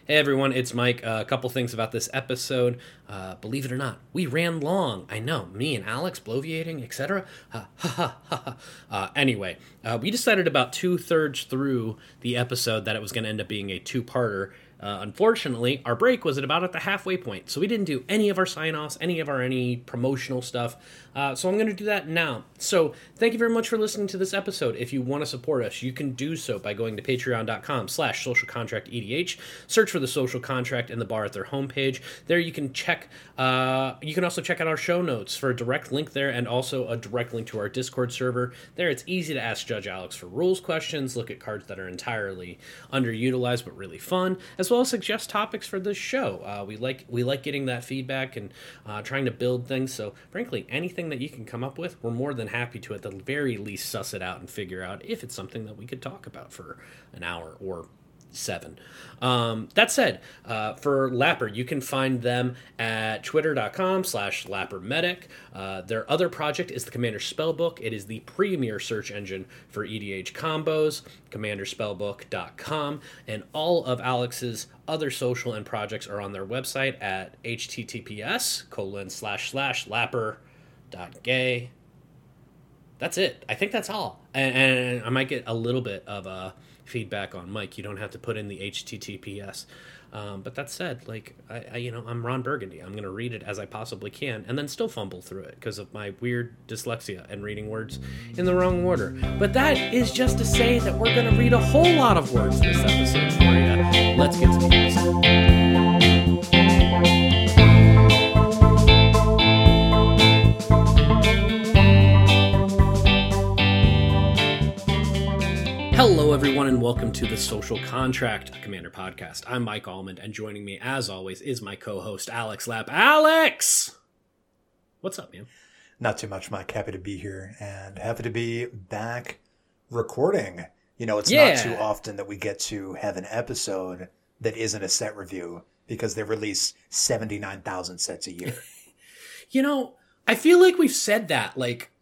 Hey everyone, it's Mike. A couple things about this episode. Believe it or not, we ran long. I know, me and Alex, bloviating, etc. Anyway, we decided about 2/3 through the episode that it was going to end up being a two-parter. Unfortunately, our break was at the halfway point, so we didn't do any of our sign-offs, any promotional stuff. So I'm going to do that now. So thank you very much for listening to this episode. If you want to support us, you can do so by going to patreon.com/socialcontractedh. Search for The Social Contract in the bar at their homepage. There you can check. You can also check out our show notes for a direct link there, and also a direct link to our Discord server. There, it's easy to ask Judge Alex for rules questions, look at cards that are entirely underutilized but really fun, as well as suggest topics for this show. We like getting that feedback and trying to build things. So frankly, anything that you can come up with, we're more than happy to at the very least suss it out and figure out if it's something that we could talk about for an hour or 7. That said, for Lapper, you can find them at twitter.com/LapperMedic. Their other project is the Commander Spellbook. It is the premier search engine for EDH combos, commanderspellbook.com, and all of Alex's other social and projects are on their website at https://lapper.gay. That's it. I think that's all. And I might get a little bit of feedback on Mike. You don't have to put in the HTTPS. But that said, I'm Ron Burgundy. I'm going to read it as I possibly can and then still fumble through it because of my weird dyslexia and reading words in the wrong order. But that is just to say that we're going to read a whole lot of words this episode for you. Let's get to the episode. Hello, everyone, and welcome to The Social Contract, a Commander podcast. I'm Mike Almond, and joining me, as always, is my co-host, Alex Lapp. Alex! What's up, man? Not too much, Mike. Happy to be here, and happy to be back recording. You know, it's not too often that we get to have an episode that isn't a set review, because they release 79,000 sets a year. You know, I feel like we've said that,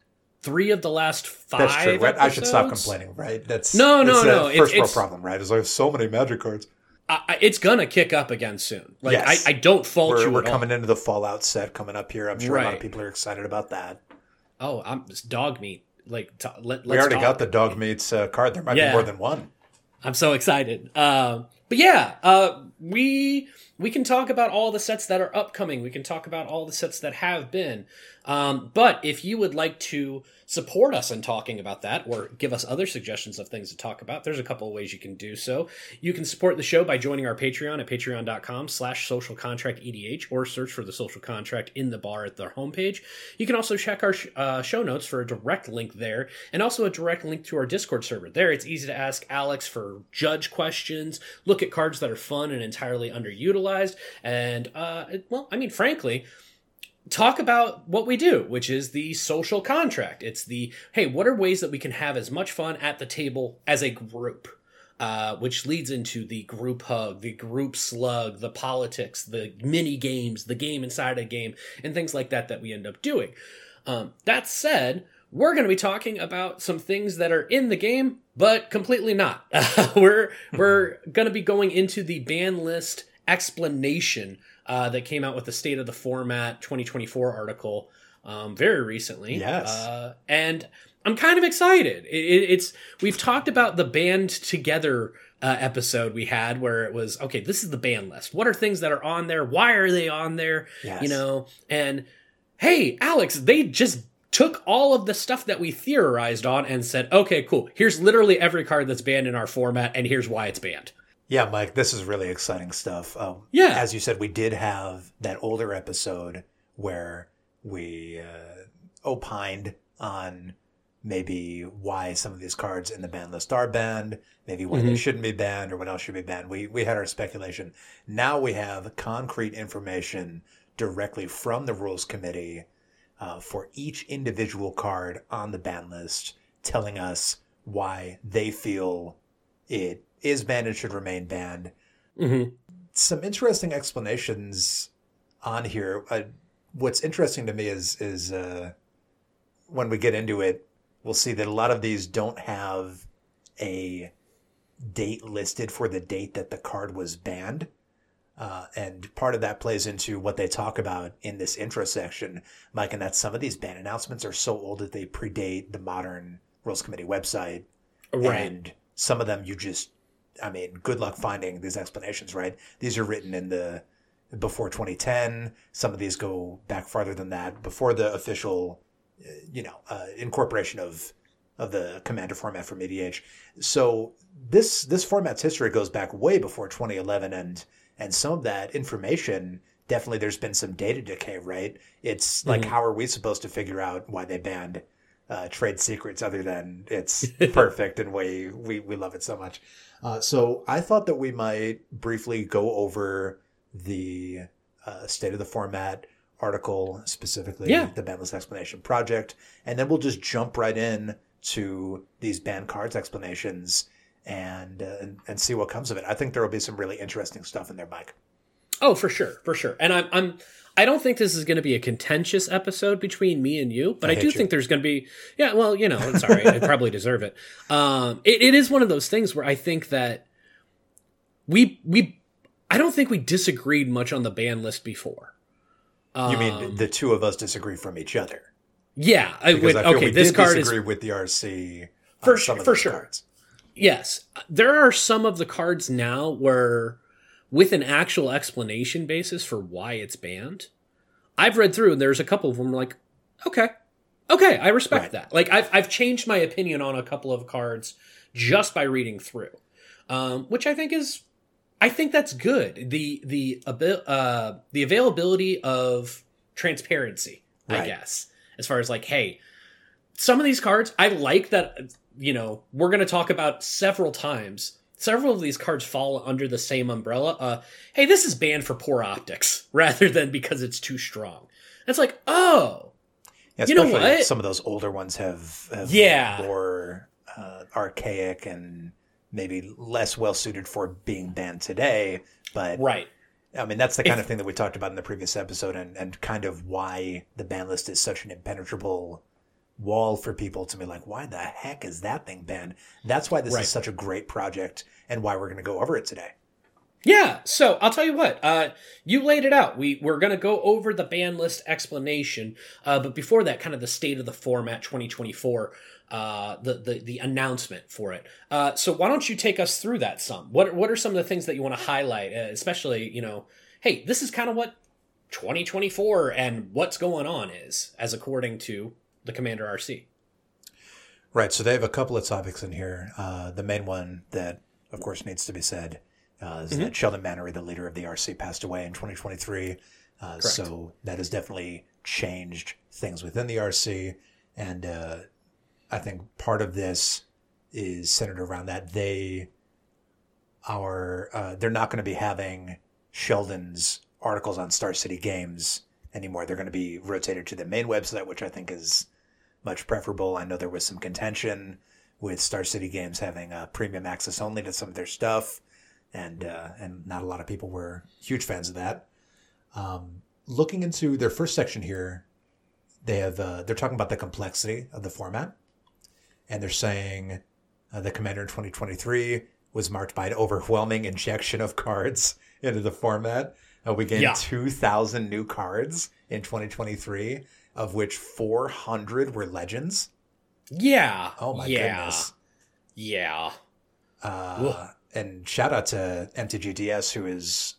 3 of the last 5 That's true, right? episodes. I should stop complaining, right? No. First world problem, right? There's so many Magic cards. It's gonna kick up again soon. Yes. I don't fault you. We're coming into the Fallout set coming up here. I'm sure a lot of people are excited about that. Oh, it's dog meat. We already got the dog meats card. There might be more than one. I'm so excited. But yeah, we can talk about all the sets that are upcoming. We can talk about all the sets that have been. But if you would like to support us in talking about that, or give us other suggestions of things to talk about, there's a couple of ways you can do so. You can support the show by joining our Patreon at patreon.com/socialcontractedh, or search for The Social Contract in the bar at their homepage. You can also check our show notes for a direct link there, and also a direct link to our Discord server. There, it's easy to ask Alex for judge questions, look at cards that are fun and entirely underutilized, and, frankly, talk about what we do, which is the social contract. It's hey, what are ways that we can have as much fun at the table as a group? Which leads into the group hug, the group slug, the politics, the mini games, the game inside a game, and things like that we end up doing. That said, we're going to be talking about some things that are in the game, but completely not. We're going to be going into the ban list explanation that came out with the State of the Format 2024 article very recently. Yes. And I'm kind of excited. We've talked about the Band Together episode we had where it was, okay, this is the ban list. What are things that are on there? Why are they on there? Yes. And hey, Alex, they just took all of the stuff that we theorized on and said, okay, cool. Here's literally every card that's banned in our format, and here's why it's banned. Yeah, Mike, this is really exciting stuff. As you said, we did have that older episode where we opined on maybe why some of these cards in the ban list are banned, maybe why they shouldn't be banned, or what else should be banned. We had our speculation. Now we have concrete information directly from the Rules Committee for each individual card on the ban list, telling us why they feel it is banned and should remain banned. Mm-hmm. Some interesting explanations on here. What's interesting to me is when we get into it, we'll see that a lot of these don't have a date listed for the date that the card was banned. And part of that plays into what they talk about in this intro section, Mike, and that some of these ban announcements are so old that they predate the modern Rules Committee website. Right. And some of them good luck finding these explanations, right? These are written in before 2010. Some of these go back farther than that, before the official, incorporation of the Commander format from EDH. So this format's history goes back way before 2011, and some of that information, definitely there's been some data decay, right? It's like, how are we supposed to figure out why they banned Trade Secrets other than it's perfect and we love it so much? So I thought that we might briefly go over the state of the format article, specifically the ban list explanation project, and then we'll just jump right in to these banned cards explanations and see what comes of it. I think there will be some really interesting stuff in there, Mike. Oh, for sure. And I don't think this is going to be a contentious episode between me and you, but I do think there's going to be, it's all right. I probably deserve it. It is one of those things where I think that I don't think we disagreed much on the ban list before. You mean the two of us disagree from each other? Yeah. This card disagree with the RC for sure. Cards. Yes. There are some of the cards now where, with an actual explanation basis for why it's banned, I've read through and there's a couple of them like, okay, I respect that. Like I've changed my opinion on a couple of cards just by reading through, which I think that's good. The availability of transparency, I guess, as far as like, hey, some of these cards, I like that, we're going to talk about several times. Several of these cards fall under the same umbrella. Hey, this is banned for poor optics rather than because it's too strong. And it's like, oh, you know what? Some of those older ones have more archaic and maybe less well suited for being banned today. But I mean, that's the kind of thing that we talked about in the previous episode, and kind of why the ban list is such an impenetrable wall for people to be like, why the heck is that thing banned? That's why this is such a great project and why we're going to go over it today. Yeah, so I'll tell you what, you laid it out. We're going to go over the ban list explanation, but before that, kind of the state of the format 2024, the announcement for it. So why don't you take us through that some? What are some of the things that you want to highlight, especially, hey, this is kind of what 2024 and what's going on is, as according to the Commander RC. Right, so they have a couple of topics in here. The main one that, of course, needs to be said is that Sheldon Mannery, the leader of the RC, passed away in 2023. So that has definitely changed things within the RC. And I think part of this is centered around that. They're not going to be having Sheldon's articles on Star City Games anymore. They're going to be rotated to the main website, which I think is much preferable. I know there was some contention with Star City Games having premium access only to some of their stuff, and not a lot of people were huge fans of that. Looking into their first section here, they're talking about the complexity of the format, and they're saying the Commander in 2023 was marked by an overwhelming injection of cards into the format. We gained 2,000 new cards in 2023, of which 400 were legends. Yeah. Oh my goodness. Yeah. And shout out to MTGDS, who is,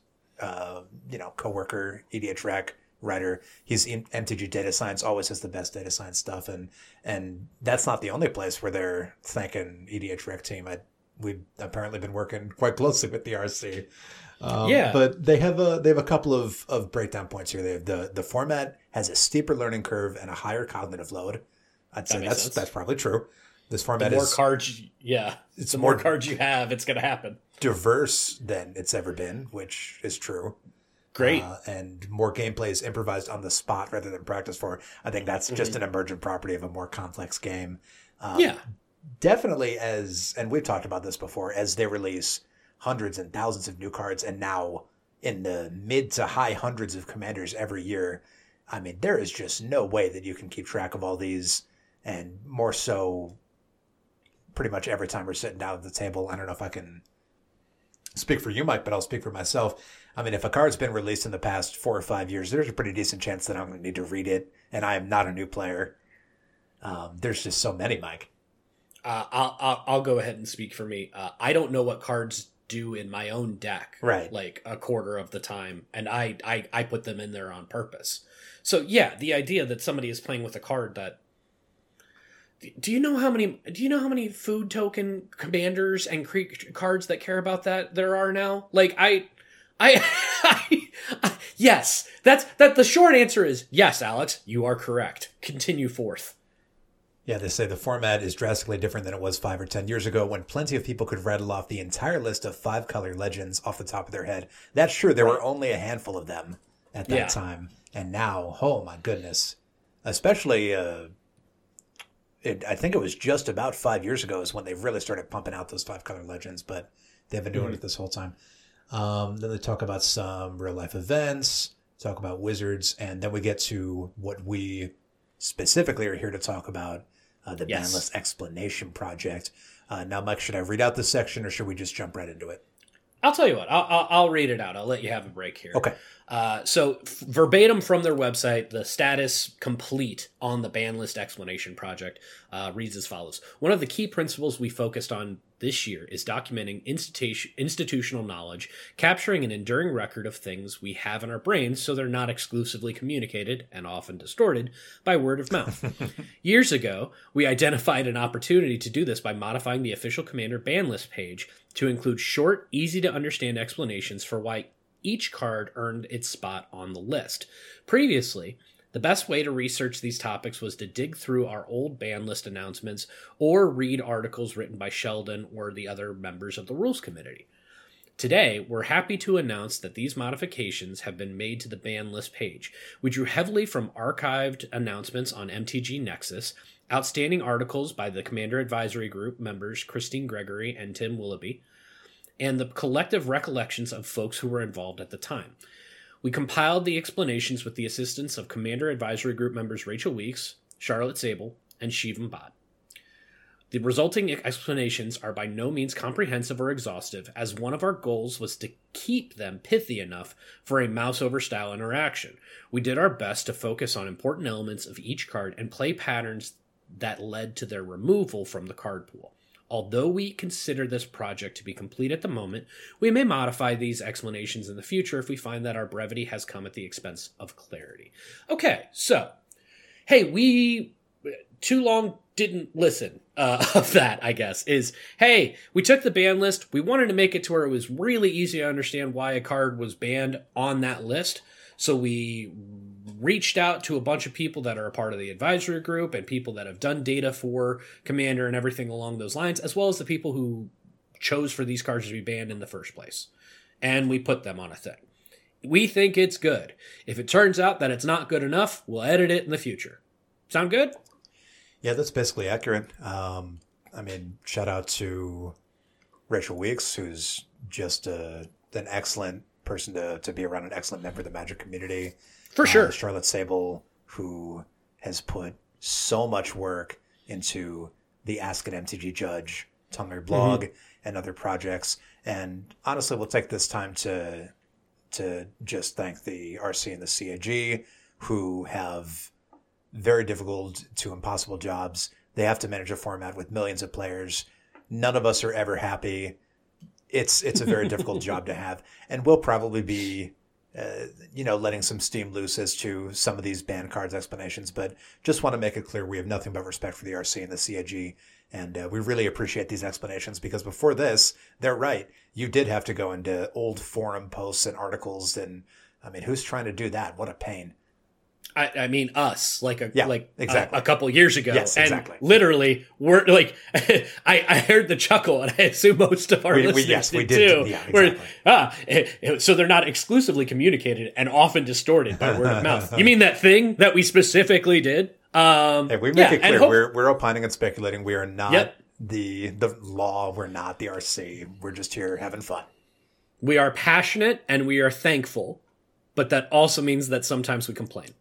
coworker, EDH Rec writer. He's in MTG Data Science, always has the best data science stuff. And that's not the only place where they're thanking EDH Rec team. We've apparently been working quite closely with the RC. But they have a couple of breakdown points here. They have the format has a steeper learning curve and a higher cognitive load. I'd say that's probably true. This format is cards. Yeah, it's the more cards you have, it's going to happen. Diverse than it's ever been, which is true. Great. And more gameplay is improvised on the spot rather than practiced for. I think that's just an emergent property of a more complex game. Definitely, and we've talked about this before, as they release hundreds and thousands of new cards, and now in the mid to high hundreds of commanders every year. I mean, there is just no way that you can keep track of all these, and more so pretty much every time we're sitting down at the table. I don't know if I can speak for you, Mike, but I'll speak for myself. I mean, if a card's been released in the past 4 or 5 years, there's a pretty decent chance that I'm going to need to read it, and I am not a new player. There's just so many, Mike. I'll go ahead and speak for me. I don't know what cards do in my own deck, right? Like a quarter of the time, and I put them in there on purpose. So yeah, the idea that somebody is playing with a card that. Do you know how many food token commanders and cards that care about that there are now? Like yes, that the short answer is yes, Alex, you are correct. Continue forth. Yeah, they say the format is drastically different than it was 5 or 10 years ago when plenty of people could rattle off the entire list of 5-color legends off the top of their head. That's true. There were only a handful of them at that time. And now, oh my goodness, especially, I think it was just about 5 years ago is when they really started pumping out those 5-color legends, but they've been doing it this whole time. Then they talk about some real life events, talk about wizards, and then we get to what we specifically are here to talk about, the ban list explanation project. Now, Mike, should I read out this section or should we just jump right into it? I'll tell you what. I'll read it out. I'll let you have a break here. Okay. So verbatim from their website, the status complete on the ban list explanation project reads as follows. One of the key principles we focused on this year is documenting institutional knowledge, capturing an enduring record of things we have in our brains so they're not exclusively communicated, and often distorted, by word of mouth. Years ago, we identified an opportunity to do this by modifying the official Commander ban list page to include short, easy-to-understand explanations for why each card earned its spot on the list. Previously, the best way to research these topics was to dig through our old ban list announcements or read articles written by Sheldon or the other members of the Rules Committee. Today, we're happy to announce that these modifications have been made to the ban list page. We drew heavily from archived announcements on MTG Nexus, outstanding articles by the Commander Advisory Group members Christine Gregory and Tim Willoughby, and the collective recollections of folks who were involved at the time. We compiled the explanations with the assistance of Commander Advisory Group members Rachel Weeks, Charlotte Sable, and Shivam Bhatt. The resulting explanations are by no means comprehensive or exhaustive, as one of our goals was to keep them pithy enough for a mouse-over style interaction. We did our best to focus on important elements of each card and play patterns that led to their removal from the card pool. Although we consider this project to be complete at the moment, we may modify these explanations in the future if we find that our brevity has come at the expense of clarity. Okay, so, hey, we too long didn't listen of that, I guess, is, hey, we took the ban list, we wanted to make it to where it was really easy to understand why a card was banned on that list, so we reached out to a bunch of people that are a part of the advisory group and people that have done data for Commander and everything along those lines, as well as the people who chose for these cards to be banned in the first place. And we put them on a thing. We think it's good. If it turns out that it's not good enough, we'll edit it in the future. Sound good? Yeah, that's basically accurate. Shout out to Rachel Weeks, who's just an excellent person to be around, an excellent member of the Magic community. For sure. Charlotte Sable, who has put so much work into the Ask an MTG Judge Tumblr blog and other projects. And honestly, we'll take this time to just thank the RC and the CAG, who have very difficult to impossible jobs. They have to manage a format with millions of players. None of us are ever happy. It's a very difficult job to have. And we'll probably be letting some steam loose as to some of these ban cards explanations, but just want to make it clear we have nothing but respect for the RC and the CAG, and we really appreciate these explanations, because before this, they're right. You did have to go into old forum posts and articles, and I mean, who's trying to do that? What a pain. I mean, us, exactly. a couple years ago. Yes, exactly. And literally, we're like, I heard the chuckle, and I assume most of our listeners did too. Yeah, exactly. So they're not exclusively communicated and often distorted by word of mouth. You mean that thing that we specifically did? Hey, we make it clear, we're opining and speculating. We are not the law. We're not the RC. We're just here having fun. We are passionate and we are thankful, but that also means that sometimes we complain.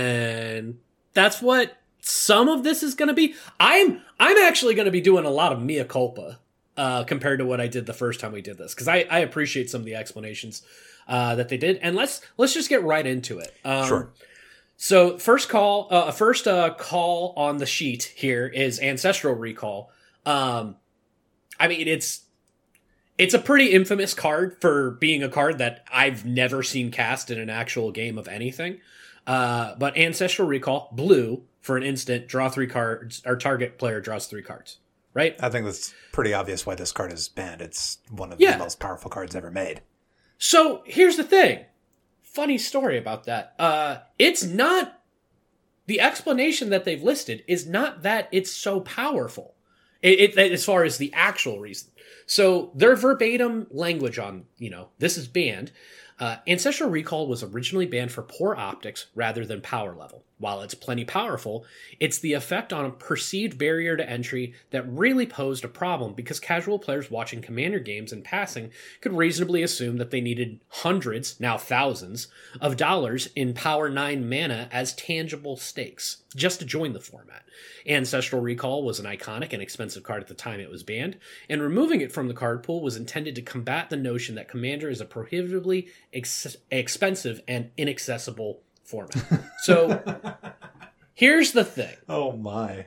And that's what some of this is going to be. I'm actually going to be doing a lot of mea culpa compared to what I did the first time we did this, because I appreciate some of the explanations that they did, and let's just get right into it. Sure. So first call on the sheet here is Ancestral Recall. I mean, it's a pretty infamous card for being a card that I've never seen cast in an actual game of anything. But Ancestral Recall, blue, for an instant, draw 3 cards, or target player draws 3 cards, right? I think that's pretty obvious why this card is banned. It's one of the most powerful cards ever made. So here's the thing. Funny story about that. It's not, the explanation that they've listed is not that it's so powerful. As far as the actual reason. So their verbatim language on, this is banned. Ancestral Recall was originally banned for poor optics rather than power level. While it's plenty powerful, it's the effect on a perceived barrier to entry that really posed a problem because casual players watching Commander games and passing could reasonably assume that they needed hundreds, now thousands, of dollars in Power 9 mana as tangible stakes just to join the format. Ancestral Recall was an iconic and expensive card at the time it was banned, and removing it from the card pool was intended to combat the notion that Commander is a prohibitively expensive and inaccessible format. So here's the thing. Oh my.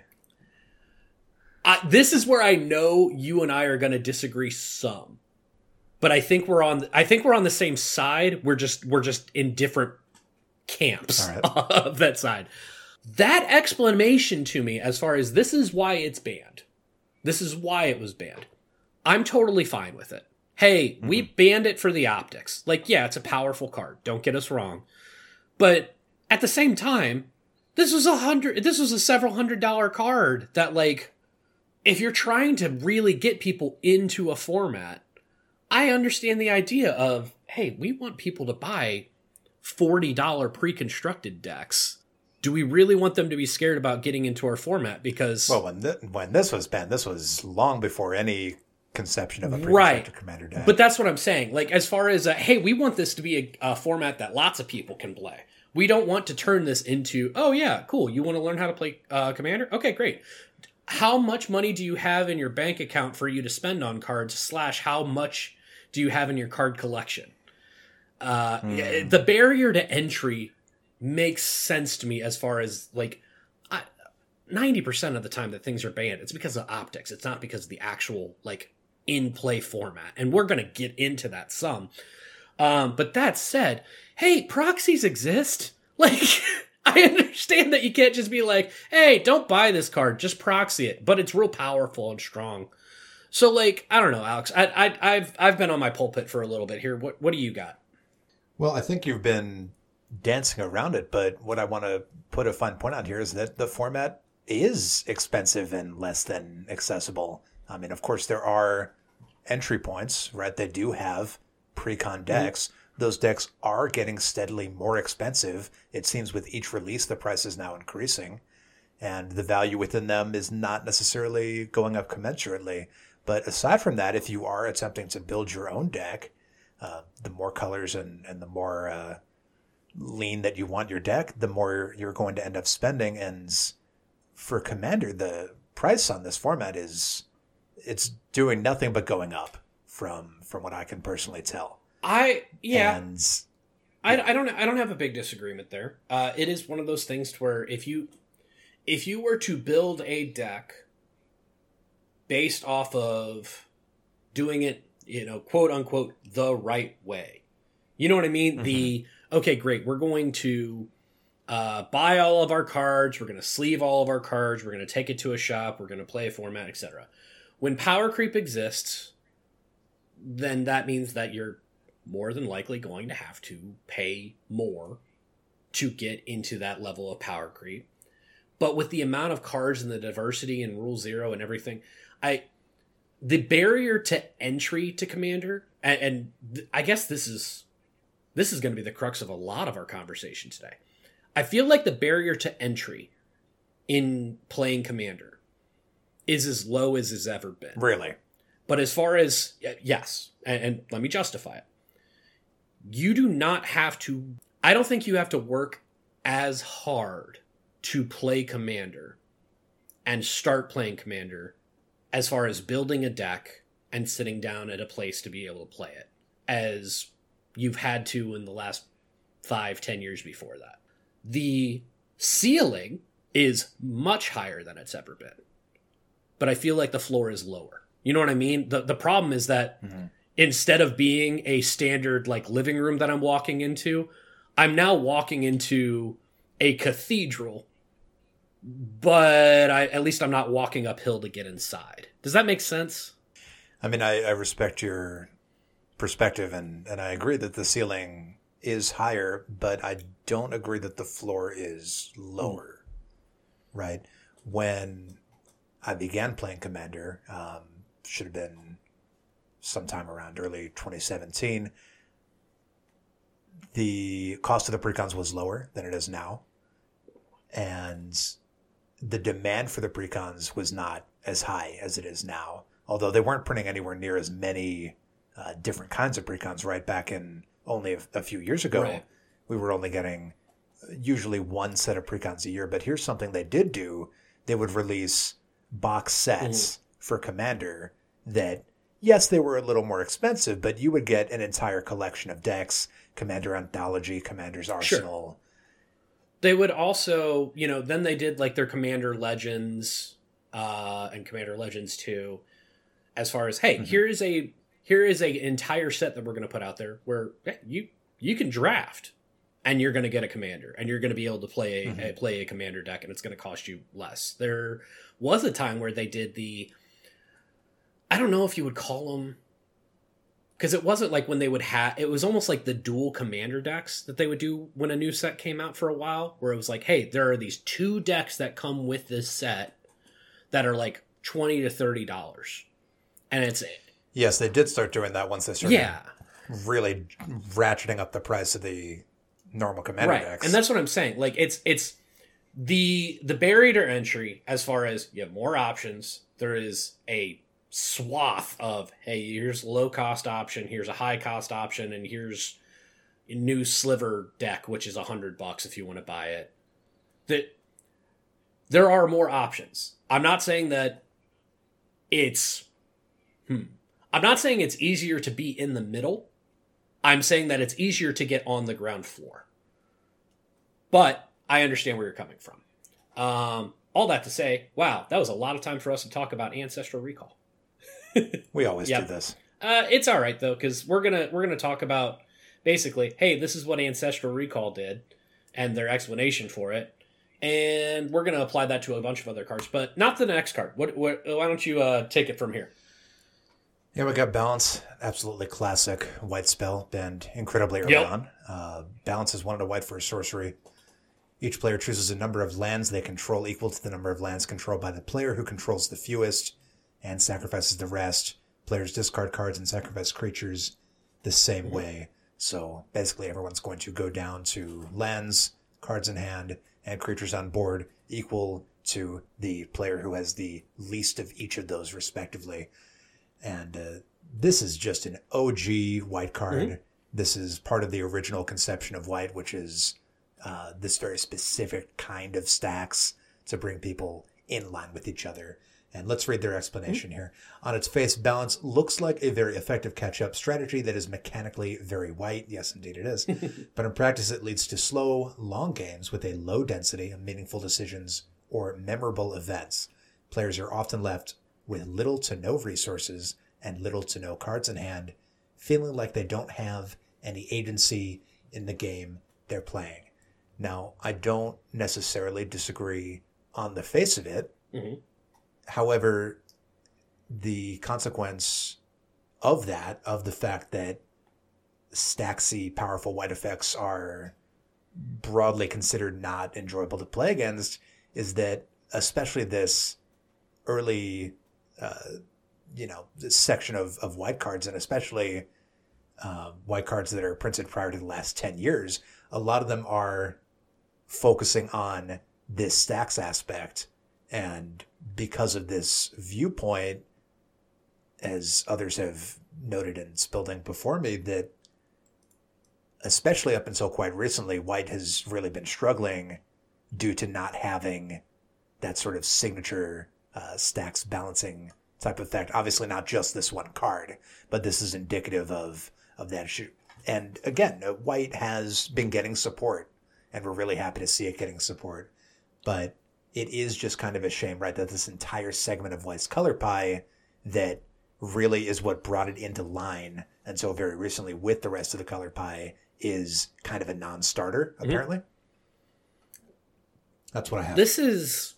This is where I know you and I are going to disagree some. But I think we're on the same side. We're just in different camps of that side. That explanation to me as far as this is why it's banned. This is why it was banned. I'm totally fine with it. Hey, we banned it for the optics. Like, yeah, it's a powerful card. Don't get us wrong. But at the same time, this was a several $100 card that, like, if you're trying to really get people into a format, I understand the idea of, hey, we want people to buy $40 pre-constructed decks. Do we really want them to be scared about getting into our format? Because when this was banned, this was long before any conception of a pre-constructed commander deck. But that's what I'm saying. Like, as far as, hey, we want this to be a format that lots of people can play. We don't want to turn this into, oh yeah, cool, you want to learn how to play Commander? Okay, great. How much money do you have in your bank account for you to spend on cards, / how much do you have in your card collection? The barrier to entry makes sense to me as far as, like, 90% of the time that things are banned, it's because of optics. It's not because of the actual, like, in-play format. And we're going to get into that some. But that said, hey, proxies exist. Like, I understand that you can't just be like, hey, don't buy this card, just proxy it. But it's real powerful and strong. So, like, I don't know, Alex. I've been on my pulpit for a little bit here. What do you got? Well, I think you've been dancing around it, but what I want to put a fine point on here is that the format is expensive and less than accessible. I mean, of course, there are entry points, right? They do have pre-con decks. Those decks are getting steadily more expensive. It seems with each release, the price is now increasing, and the value within them is not necessarily going up commensurately. But aside from that, if you are attempting to build your own deck, the more colors and the more lean that you want your deck, the more you're going to end up spending. And for Commander, the price on this format it's doing nothing but going up from what I can personally tell. I don't have a big disagreement there. It is one of those things to where if you were to build a deck based off of doing it, quote unquote, the right way, you know what I mean? Mm-hmm. Okay, great. We're going to buy all of our cards. We're going to sleeve all of our cards. We're going to take it to a shop. We're going to play a format, etc. When power creep exists, then that means that you're more than likely going to have to pay more to get into that level of power creep. But with the amount of cards and the diversity and Rule Zero and everything, the barrier to entry to Commander, and I guess this is going to be the crux of a lot of our conversation today. I feel like the barrier to entry in playing Commander is as low as it's ever been. Really? But as far as, yes, and let me justify it. You do not have to, I don't think you have to work as hard to play Commander and start playing Commander as far as building a deck and sitting down at a place to be able to play it as you've had to in the last 5-10 years before that. The ceiling is much higher than it's ever been, but I feel like the floor is lower. You know what I mean? The problem is that instead of being a standard like living room that I'm walking into, I'm now walking into a cathedral, but at least I'm not walking uphill to get inside. Does that make sense? I mean, I respect your perspective, and I agree that the ceiling is higher, but I don't agree that the floor is lower, right? When I began playing Commander, should have been sometime around early 2017, the cost of the precons was lower than it is now, and the demand for the precons was not as high as it is now, although they weren't printing anywhere near as many different kinds of precons. Right back in only a few years ago, right, we were only getting usually one set of precons a year. But here's something they did do. They would release box sets for Commander that, yes, they were a little more expensive, but you would get an entire collection of decks, Commander Anthology, Commander's Arsenal. Sure. They would also, then they did like their Commander Legends and Commander Legends 2, as far as, hey, here is a entire set that we're going to put out there where you can draft and you're going to get a commander and you're going to be able to play a commander deck, and it's going to cost you less. There was a time where they did I don't know if you would call them, because it wasn't like when they would it was almost like the dual commander decks that they would do when a new set came out for a while, where it was like, hey, there are these 2 decks that come with this set that are like $20 to $30. And it's yes, they did start doing that once they started really ratcheting up the price of the normal commander decks. And that's what I'm saying. Like it's the barrier to entry, as far as you have more options. There is a swath of, hey, here's a low cost option, here's a high cost option, and here's a new sliver deck, which is $100 if you want to buy it. There are more options. I'm not saying that it's I'm not saying it's easier to be in the middle. I'm saying that it's easier to get on the ground floor. But I understand where you're coming from. All that to say, wow, that was a lot of time for us to talk about Ancestral Recall. We always do this. It's all right though, because we're gonna talk about basically, hey, this is what Ancestral Recall did, and their explanation for it, and we're gonna apply that to a bunch of other cards, but not the next card. Why don't you take it from here? Yeah, we got Balance, absolutely classic white spell, banned incredibly early on. Balance is 1 and a white for a sorcery. Each player chooses a number of lands they control equal to the number of lands controlled by the player who controls the fewest, and sacrifices the rest. Players discard cards and sacrifice creatures the same way. So basically everyone's going to go down to lands, cards in hand, and creatures on board equal to the player who has the least of each of those respectively. And this is just an OG white card. This is part of the original conception of white, which is this very specific kind of stacks to bring people in line with each other. And let's read their explanation here. On its face, Balance looks like a very effective catch-up strategy that is mechanically very white. Yes, indeed it is. But in practice, it leads to slow, long games with a low density of meaningful decisions or memorable events. Players are often left with little to no resources and little to no cards in hand, feeling like they don't have any agency in the game they're playing. Now, I don't necessarily disagree on the face of it. However, the consequence of the fact that stacksy, powerful white effects are broadly considered not enjoyable to play against, is that especially this early, this section of white cards, and especially white cards that are printed prior to the last 10 years, a lot of them are focusing on this stacks aspect. And because of this viewpoint, as others have noted and spilled ink before me, that especially up until quite recently, white has really been struggling due to not having that sort of signature stacks balancing type effect. Obviously not just this one card, but this is indicative of that issue. And again, white has been getting support, and we're really happy to see it getting support. But it is just kind of a shame, right, that this entire segment of white's color pie that really is what brought it into line until very recently with the rest of the color pie is kind of a non-starter, apparently. That's what I have. This is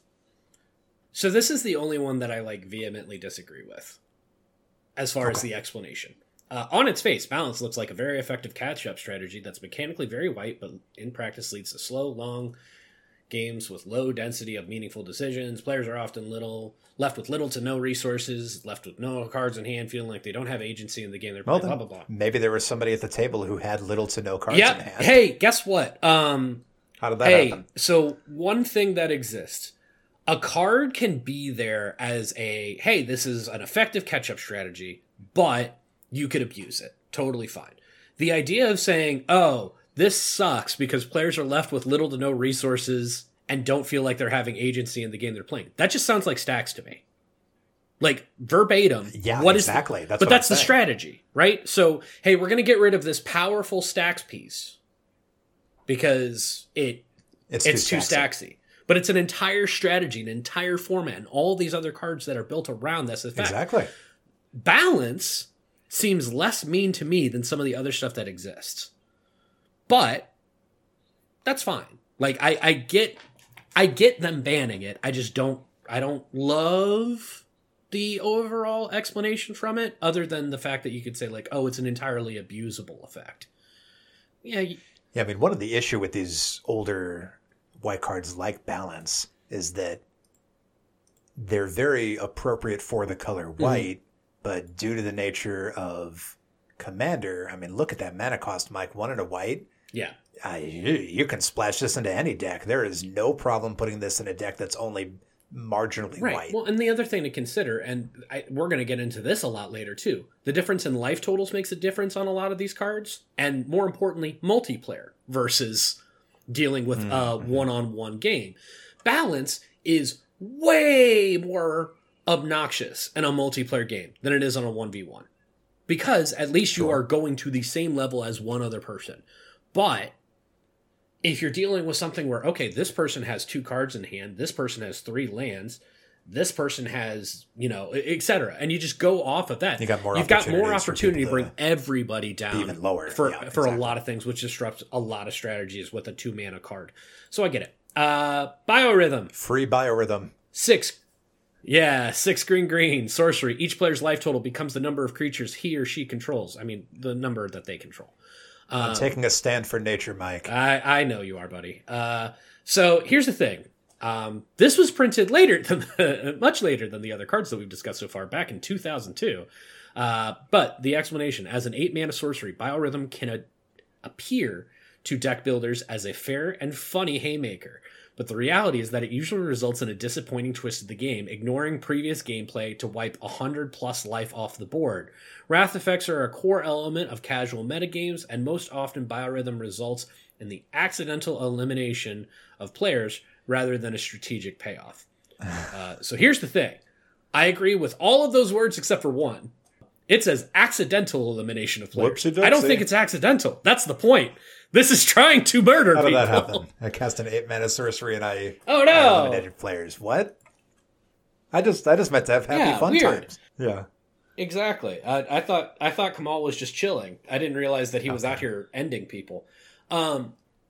the only one that I vehemently disagree with as far as the explanation. On its face, balance looks like a very effective catch-up strategy that's mechanically very white, but in practice leads to slow, long games with low density of meaningful decisions. Players are often left with little to no resources, left with no cards in hand, feeling like they don't have agency in the game they're playing, blah, blah, blah. Maybe there was somebody at the table who had little to no cards in hand. Hey, guess what? How did that happen? So one thing that exists, a card can be there as hey, this is an effective catch-up strategy, but you could abuse it. Totally fine. The idea of saying, oh, this sucks because players are left with little to no resources and don't feel like they're having agency in the game they're playing. That just sounds like stacks to me. Like, verbatim. Yeah, exactly. But that's the strategy, right? So, hey, we're going to get rid of this powerful stacks piece because it's too stacksy. But it's an entire strategy, an entire format, and all these other cards that are built around this effect. Exactly. Balance seems less mean to me than some of the other stuff that exists. But that's fine. Like, I get them banning it. I don't love the overall explanation from it, other than the fact that you could say, like, oh, it's an entirely abusable effect. Yeah, I mean, one of the issue with these older white cards like balance is that they're very appropriate for the color white, but due to the nature of Commander, I mean, look at that mana cost, Mike. 1 and a white. Yeah. You can splash this into any deck. There is no problem putting this in a deck that's only marginally white. Well, and the other thing to consider, and we're going to get into this a lot later too, the difference in life totals makes a difference on a lot of these cards, and more importantly, multiplayer versus dealing with a one-on-one game. Balance is way more obnoxious in a multiplayer game than it is on a 1v1. Because at least you are going to the same level as one other person. But if you're dealing with something where, okay, this person has 2 cards in hand, this person has 3 lands, this person has, etc., and you just go off of that. You've got more opportunity to bring everybody down even lower for a lot of things, which disrupts a lot of strategies with a 2-mana card. So I get it. Biorhythm. Free Biorhythm. 6 green sorcery. Each player's life total becomes the number of creatures he or she controls. I mean, the number that they control. I'm taking a stand for nature, Mike. I know you are, buddy. So here's the thing. This was printed much later than the other cards that we've discussed so far, back in 2002. But the explanation: as an 8-mana sorcery, Biorhythm can appear to deck builders as a fair and funny haymaker. But the reality is that it usually results in a disappointing twist of the game, ignoring previous gameplay to wipe 100+ life off the board. Wrath effects are a core element of casual metagames, and most often Biorhythm results in the accidental elimination of players rather than a strategic payoff. So here's the thing. I agree with all of those words except for one. It says accidental elimination of players. I don't think it's accidental. That's the point. This is trying to murder people. How did that happen? I cast an 8-mana sorcery and I eliminated players. What? I just meant to have happy fun times. Yeah. Exactly. I thought Kamal was just chilling. I didn't realize that he was out here ending people. All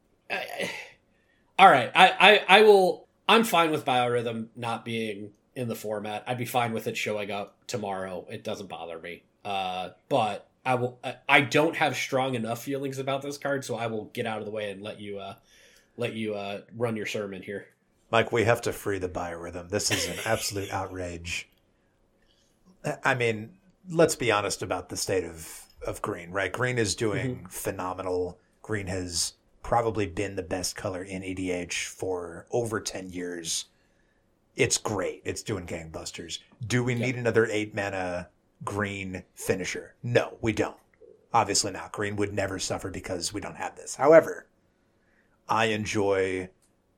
right. I'm fine with Biorhythm not being in the format. I'd be fine with it showing up tomorrow. It doesn't bother me. But I don't have strong enough feelings about this card, so I will get out of the way and let you run your sermon here. Mike, we have to free the Biorhythm. This is an absolute outrage. I mean, let's be honest about the state of green, right? Green is doing phenomenal. Green has probably been the best color in EDH for over 10 years. It's great. It's doing gangbusters. Do we need another 8-mana green finisher? No, we don't. Obviously not. Green would never suffer because we don't have this. However, I enjoy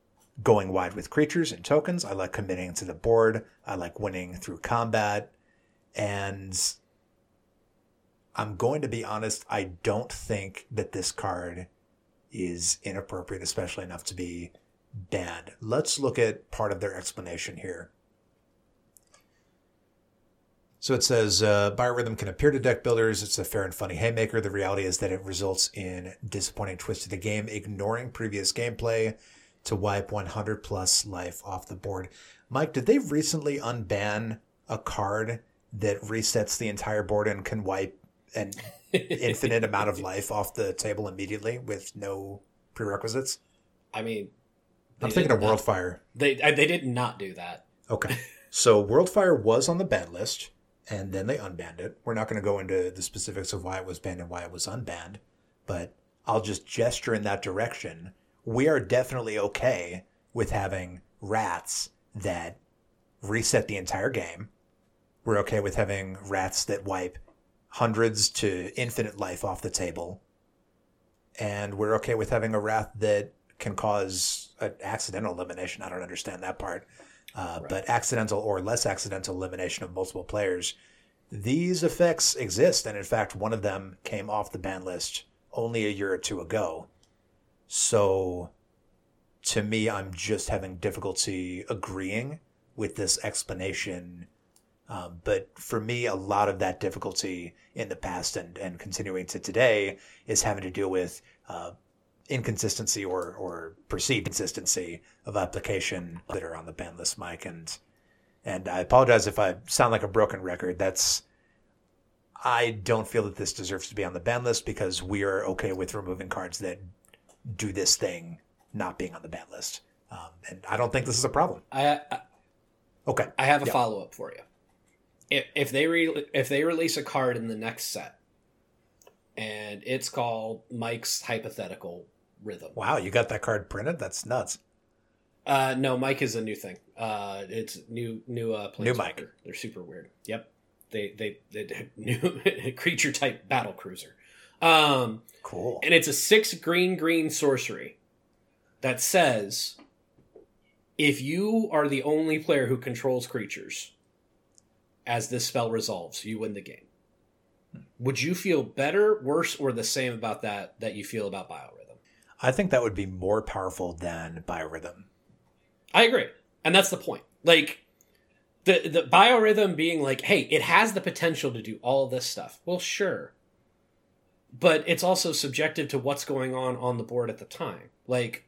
going wide with creatures and tokens. I like committing to the board. I like winning through combat. And I'm going to be honest, I don't think that this card is inappropriate, especially enough to be banned. Let's look at part of their explanation here. So it says, Biorhythm can appear to deck builders. It's a fair and funny haymaker. The reality is that it results in disappointing twists to the game, ignoring previous gameplay to wipe 100 plus life off the board. Mike, did they recently unban a card that resets the entire board and can wipe an infinite amount of life off the table immediately with no prerequisites? I mean, I'm thinking of Worldfire. They did not do that. Okay. So Worldfire was on the ban list, and then they unbanned it. We're not going to go into the specifics of why it was banned and why it was unbanned, but I'll just gesture in that direction. We are definitely okay with having rats that reset the entire game. We're okay with having rats that wipe hundreds to infinite life off the table. And we're okay with having a rat that can cause an accidental elimination. I don't understand that part. Right. But accidental or less accidental elimination of multiple players. These effects exist. And in fact, one of them came off the ban list only a year or two ago. So to me, I'm just having difficulty agreeing with this explanation. But for me, a lot of that difficulty in the past and continuing to today is having to deal with inconsistency or perceived consistency of application that are on the ban list, Mike. And I apologize if I sound like a broken record. I don't feel that this deserves to be on the ban list because we are okay with removing cards that do this thing not being on the ban list. And I don't think this is a problem. Okay. I have a follow-up for you. If they release a card in the next set, and it's called Mike's Hypothetical Rhythm. Wow, you got that card printed? That's nuts. No, Mike is a new thing. It's new Mike. They're super weird. Yep. They new creature type battle cruiser. Cool. And it's a 6 green sorcery that says if you are the only player who controls creatures as this spell resolves, you win the game. Would you feel better, worse, or the same about that you feel about Biorhythm? I think that would be more powerful than Biorhythm. I agree. And that's the point. Like, the Biorhythm being like, hey, it has the potential to do all of this stuff. Well, sure. But it's also subjective to what's going on the board at the time. Like,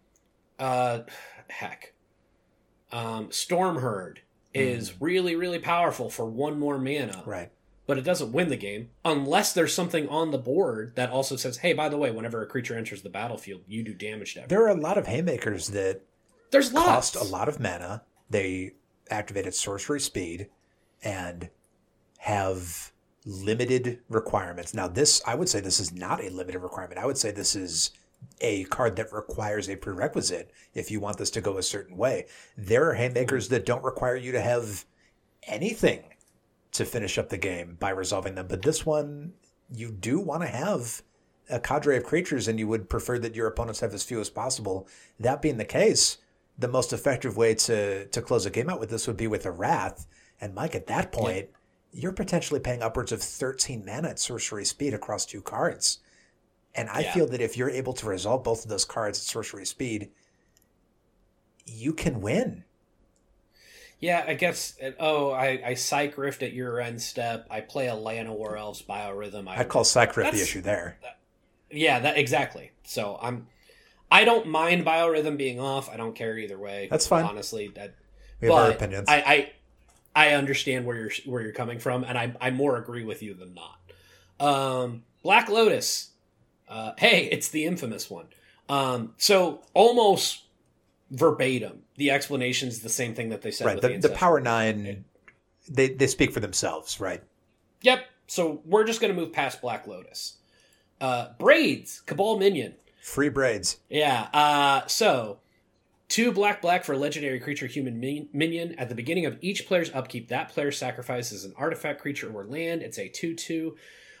Stormherd is really, really powerful for 1 more mana. Right. But it doesn't win the game unless there's something on the board that also says, hey, by the way, whenever a creature enters the battlefield, you do damage to everyone. There are a lot of haymakers that cost a lot of mana. They activate at sorcery speed and have limited requirements. Now, I would say this is not a limited requirement. I would say this is a card that requires a prerequisite if you want this to go a certain way. There are haymakers that don't require you to have anything to finish up the game by resolving them. But this one, you do want to have a cadre of creatures and you would prefer that your opponents have as few as possible. That being the case, the most effective way to close a game out with this would be with a Wrath. And Mike, at that point, you're potentially paying upwards of 13 mana at sorcery speed across 2 cards. And I feel that if you're able to resolve both of those cards at sorcery speed, you can win. Yeah, I guess. I Psych Rift at your end step. I play a Llanowar Elves Biorhythm. I'd call Psych Rift the issue there. Exactly. So I don't mind Biorhythm being off. I don't care either way. That's fine. Honestly, we have our opinions. I understand where you're coming from, and I more agree with you than not. Black Lotus. Hey, it's the infamous one. So almost verbatim, the explanation is the same thing that they said. Right. With the Power 9, they speak for themselves, right? Yep. So we're just going to move past Black Lotus. Braids, Cabal Minion. Free braids. Yeah. So 2 black for legendary creature human minion. At the beginning of each player's upkeep, that player sacrifices an artifact, creature, or land. It's a 2/2.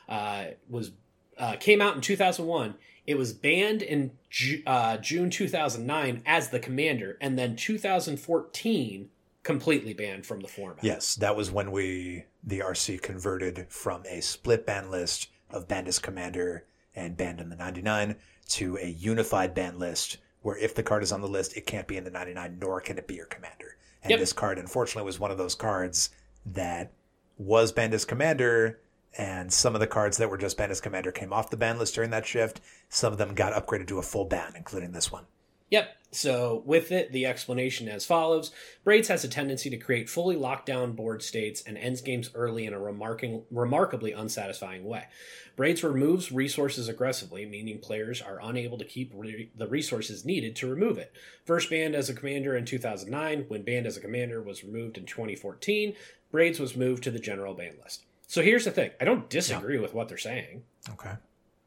Came out in 2001. It was banned in June 2009 as the commander, and then 2014 completely banned from the format. Yes, that was when the RC converted from a split ban list of banned as Commander and banned in the 99 to a unified ban list where if the card is on the list, it can't be in the 99, nor can it be your Commander. And this card, unfortunately, was one of those cards that was banned as Commander, and some of the cards that were just banned as Commander came off the ban list during that shift. Some of them got upgraded to a full ban, including this one. Yep. So with it, the explanation as follows. Braids has a tendency to create fully locked down board states and ends games early in a remarkably unsatisfying way. Braids removes resources aggressively, meaning players are unable to keep the resources needed to remove it. First banned as a Commander in 2009, when banned as a Commander was removed in 2014, Braids was moved to the general ban list. So here's the thing. I don't disagree with what they're saying. Okay.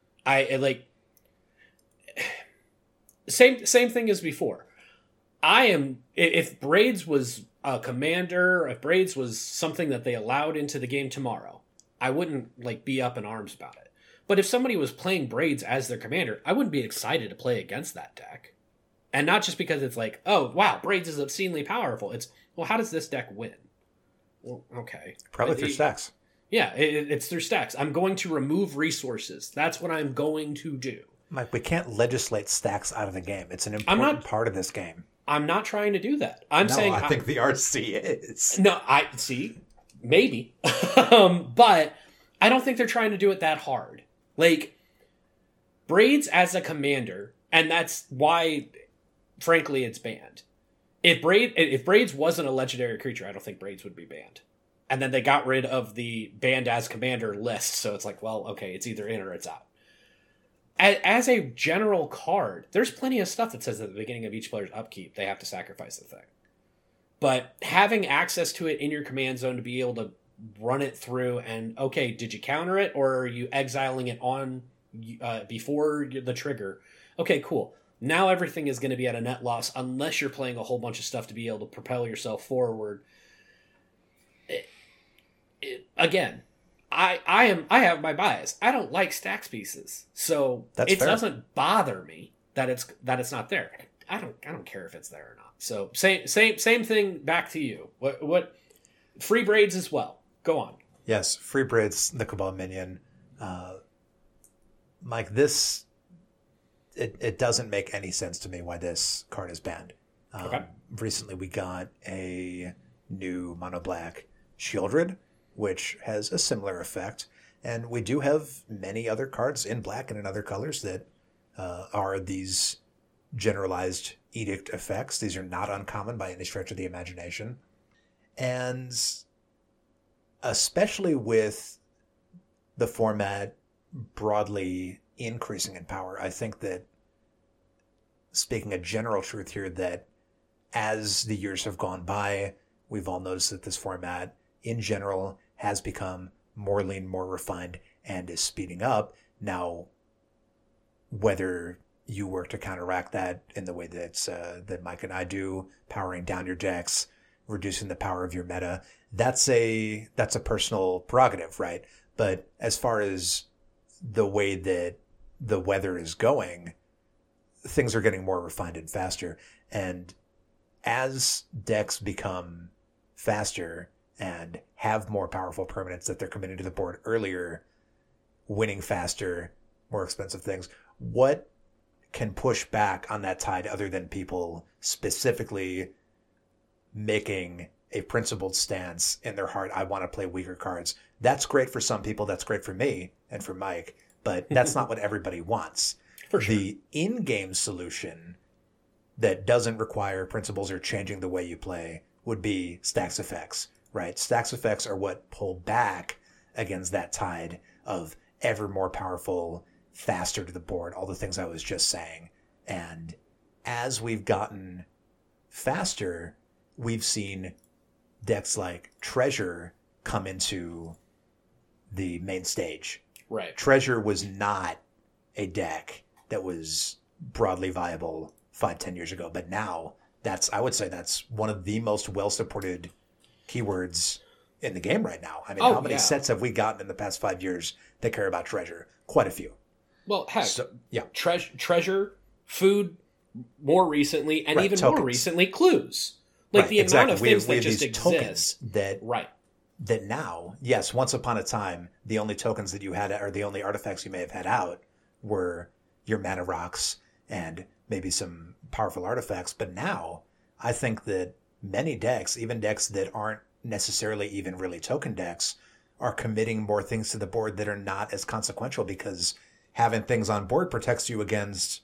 Same thing as before. If Braids was a Commander, if Braids was something that they allowed into the game tomorrow, I wouldn't be up in arms about it. But if somebody was playing Braids as their Commander, I wouldn't be excited to play against that deck. And not just because it's like, oh wow, Braids is obscenely powerful. It's, well, how does this deck win? Well, okay. Probably through stacks. Yeah, it's through stacks. I'm going to remove resources. That's what I'm going to do. Mike, we can't legislate stacks out of the game. It's an important part of this game. I'm not trying to do that. I think the RC is. No, maybe. But I don't think they're trying to do it that hard. Braids as a Commander, and that's why, frankly, it's banned. If Braids wasn't a legendary creature, I don't think Braids would be banned. And then they got rid of the banned as Commander list, so it's like, well, okay, it's either in or it's out. As a general card, there's plenty of stuff that says at the beginning of each player's upkeep, they have to sacrifice the thing. But having access to it in your command zone to be able to run it through and, okay, did you counter it or are you exiling it on before the trigger? Okay, cool. Now everything is going to be at a net loss unless you're playing a whole bunch of stuff to be able to propel yourself forward. Again, I have my bias. I don't like stacks pieces, so it doesn't bother me that it's not there. I don't care if it's there or not. So same thing. Back to you. What free Braids as well? Go on. Yes, free Braids, the Cabal minion. Mike, it doesn't make any sense to me why this card is banned. Okay. Recently, we got a new mono black Shieldred, which has a similar effect. And we do have many other cards in black and in other colors that are these generalized edict effects. These are not uncommon by any stretch of the imagination. And especially with the format broadly increasing in power, I think that, speaking a general truth here, that as the years have gone by, we've all noticed that this format in general has become more lean, more refined, and is speeding up. Now, whether you work to counteract that in the way that Mike and I do, powering down your decks, reducing the power of your meta, that's a personal prerogative, right? But as far as the way that the weather is going, things are getting more refined and faster. And as decks become faster and have more powerful permanents that they're committing to the board earlier, winning faster, more expensive things, what can push back on that tide other than people specifically making a principled stance in their heart? I want to play weaker cards. That's great for some people. That's great for me and for Mike, but that's not what everybody wants. For sure. The in-game solution that doesn't require principles or changing the way you play would be stacks effects, right? Stacks effects are what pull back against that tide of ever more powerful, faster to the board, all the things I was just saying. And as we've gotten faster, we've seen decks like Treasure come into the main stage. Right. Treasure was not a deck that was broadly viable 5-10 years ago, but now I would say that's one of the most well-supported keywords in the game right now. I mean, how many sets have we gotten in the past 5 years that care about Treasure? Quite a few. Well, heck, Treasure, food, more recently, and even tokens. More recently, clues. Like right, the amount of things that just exist. That now, yes, once upon a time, the only tokens that you had, or the only artifacts you may have had out, were your mana rocks and maybe some powerful artifacts. But now, I think that many decks, even decks that aren't necessarily even really token decks, are committing more things to the board that are not as consequential, because having things on board protects you against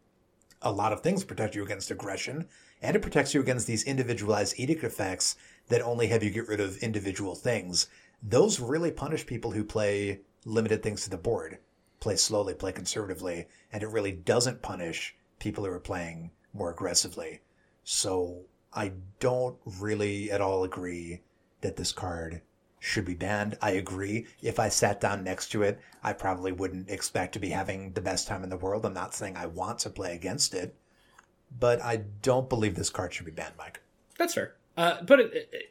a lot of things. Protect you against aggression, and it protects you against these individualized edict effects that only have you get rid of individual things. Those really punish people who play limited things to the board, play slowly, play conservatively, and it really doesn't punish people who are playing more aggressively. So I don't really at all agree that this card should be banned. I agree. If I sat down next to it, I probably wouldn't expect to be having the best time in the world. I'm not saying I want to play against it, but I don't believe this card should be banned, Mike. That's fair. Put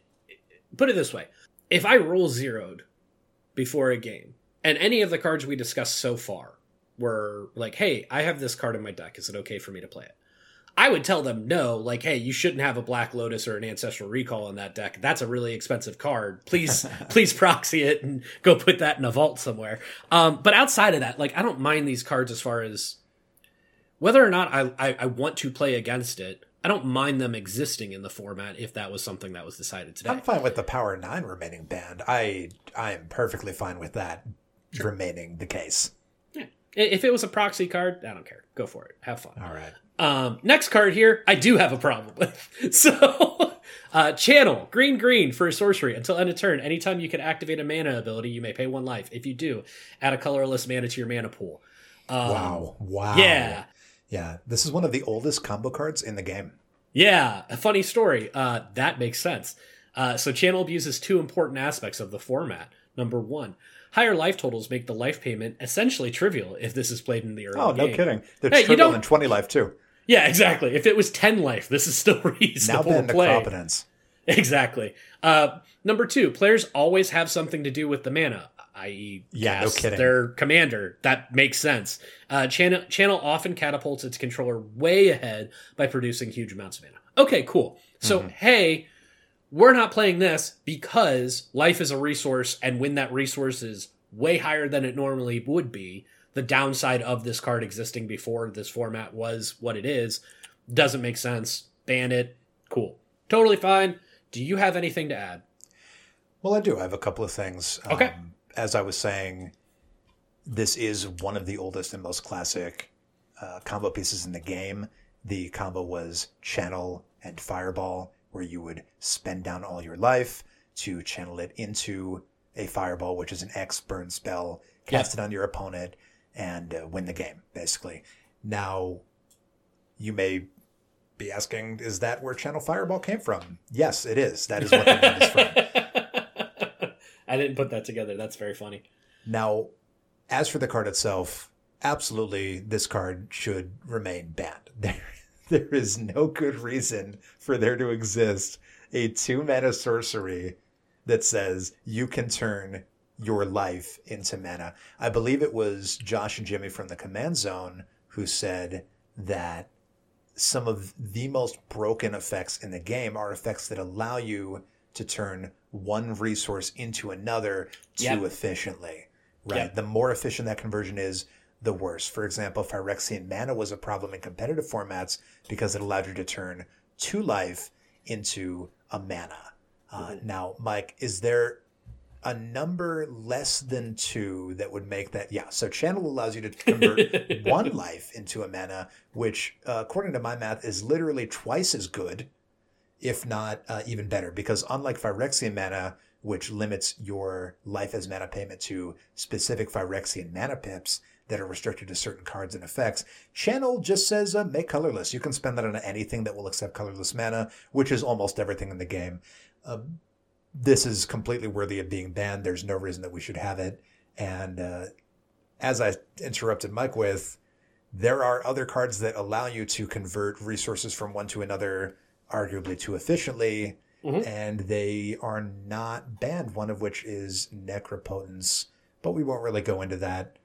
it this way. If I roll zeroed before a game, and any of the cards we discussed so far were like, hey, I have this card in my deck, is it okay for me to play it? I would tell them no, like, hey, you shouldn't have a Black Lotus or an Ancestral Recall in that deck. That's a really expensive card. Please proxy it and go put that in a vault somewhere. But outside of that, like, I don't mind these cards as far as whether or not I want to play against it. I don't mind them existing in the format if that was something that was decided today. I'm fine with the Power 9 remaining banned. I am perfectly fine with that remaining the case. Yeah. If it was a proxy card, I don't care. Go for it. Have fun. All right. Next card here, I do have a problem with. So, Channel, green for a sorcery. Until end of turn, anytime you can activate a mana ability, you may pay 1 life. If you do, add a colorless mana to your mana pool. Wow. Yeah. Yeah, this is one of the oldest combo cards in the game. Yeah, a funny story. That makes sense. So Channel abuses 2 important aspects of the format. Number 1, higher life totals make the life payment essentially trivial if this is played in the early game. Oh, no kidding. They're trivial in 20 life, too. Yeah, exactly. If it was 10 life, this is still reasonable now to play. Necropotence. Exactly. Number 2, players always have something to do with the mana, i.e. cast their commander. That makes sense. Channel often catapults its controller way ahead by producing huge amounts of mana. Okay, cool. So, hey, we're not playing this because life is a resource, and when that resource is way higher than it normally would be, the downside of this card existing before this format was what it is doesn't make sense. Ban it. Cool. Totally fine. Do you have anything to add? Well, I do. I have a couple of things. Okay. As I was saying, this is one of the oldest and most classic combo pieces in the game. The combo was Channel and Fireball, where you would spend down all your life to channel it into a Fireball, which is an X burn spell, cast it on your opponent, and win the game, basically. Now, you may be asking, is that where Channel Fireball came from? Yes, it is. That is what the name is from. I didn't put that together. That's very funny. Now, as for the card itself, absolutely this card should remain banned. There is no good reason for there to exist a 2-mana sorcery that says you can turn your life into mana. I believe it was Josh and Jimmy from the Command Zone who said that some of the most broken effects in the game are effects that allow you to turn one resource into another too efficiently. Right? Yep. The more efficient that conversion is, the worse. For example, Phyrexian mana was a problem in competitive formats because it allowed you to turn 2 life into a mana. Now, Mike, is there a number less than 2 that would make that? Yeah, so Channel allows you to convert 1 life into a mana, which, according to my math, is literally twice as good, if not even better, because unlike Phyrexian mana, which limits your life as mana payment to specific Phyrexian mana pips that are restricted to certain cards and effects, Channel just says make colorless. You can spend that on anything that will accept colorless mana, which is almost everything in the game. This is completely worthy of being banned. There's no reason that we should have it. And as I interrupted Mike with, there are other cards that allow you to convert resources from one to another arguably too efficiently, and they are not banned, one of which is Necropotence, but we won't really go into that.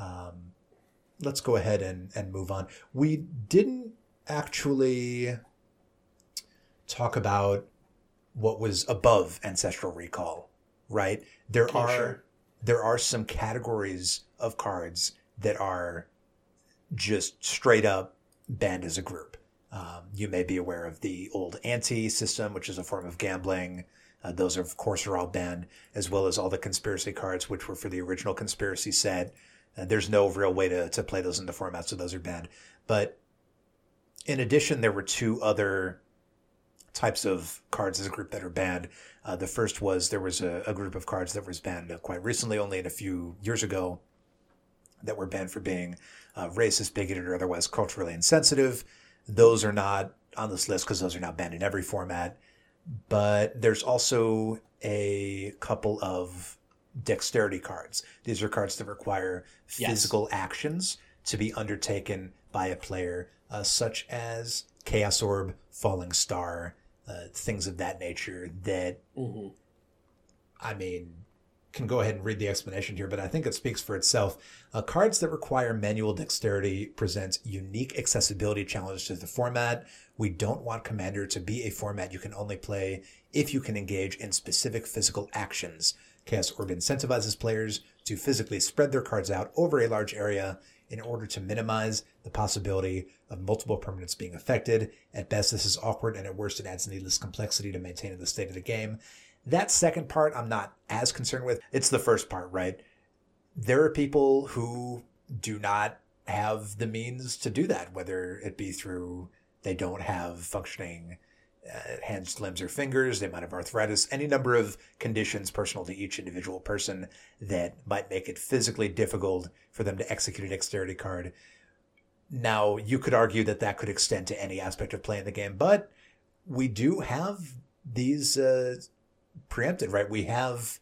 Let's go ahead and move on. We didn't actually talk about what was above Ancestral Recall, right? There are some categories of cards that are just straight up banned as a group. You may be aware of the old ante system, which is a form of gambling. Those, of course, are all banned, as well as all the conspiracy cards, which were for the original conspiracy set. There's no real way to play those in the format, so those are banned. But in addition, there were two other types of cards as a group that are banned. The first was there was a group of cards that was banned quite recently, only a few years ago, that were banned for being racist, bigoted, or otherwise culturally insensitive. Those are not on this list because those are now banned in every format. But there's also a couple of dexterity cards. These are cards that require physical actions to be undertaken by a player, such as Chaos Orb, Falling Star, things of that nature that, I mean, can go ahead and read the explanation here, but I think it speaks for itself. Cards that require manual dexterity present unique accessibility challenges to the format. We don't want Commander to be a format you can only play if you can engage in specific physical actions. Chaos Orb incentivizes players to physically spread their cards out over a large area in order to minimize the possibility of multiple permanents being affected. At best, this is awkward, and at worst, it adds needless complexity to maintaining the state of the game. That second part, I'm not as concerned with. It's the first part, right? There are people who do not have the means to do that, whether it be through they don't have functioning hands, limbs, or fingers. They might have arthritis, any number of conditions personal to each individual person that might make it physically difficult for them to execute a dexterity card. Now, you could argue that that could extend to any aspect of playing the game, but we do have these preempted, right? We have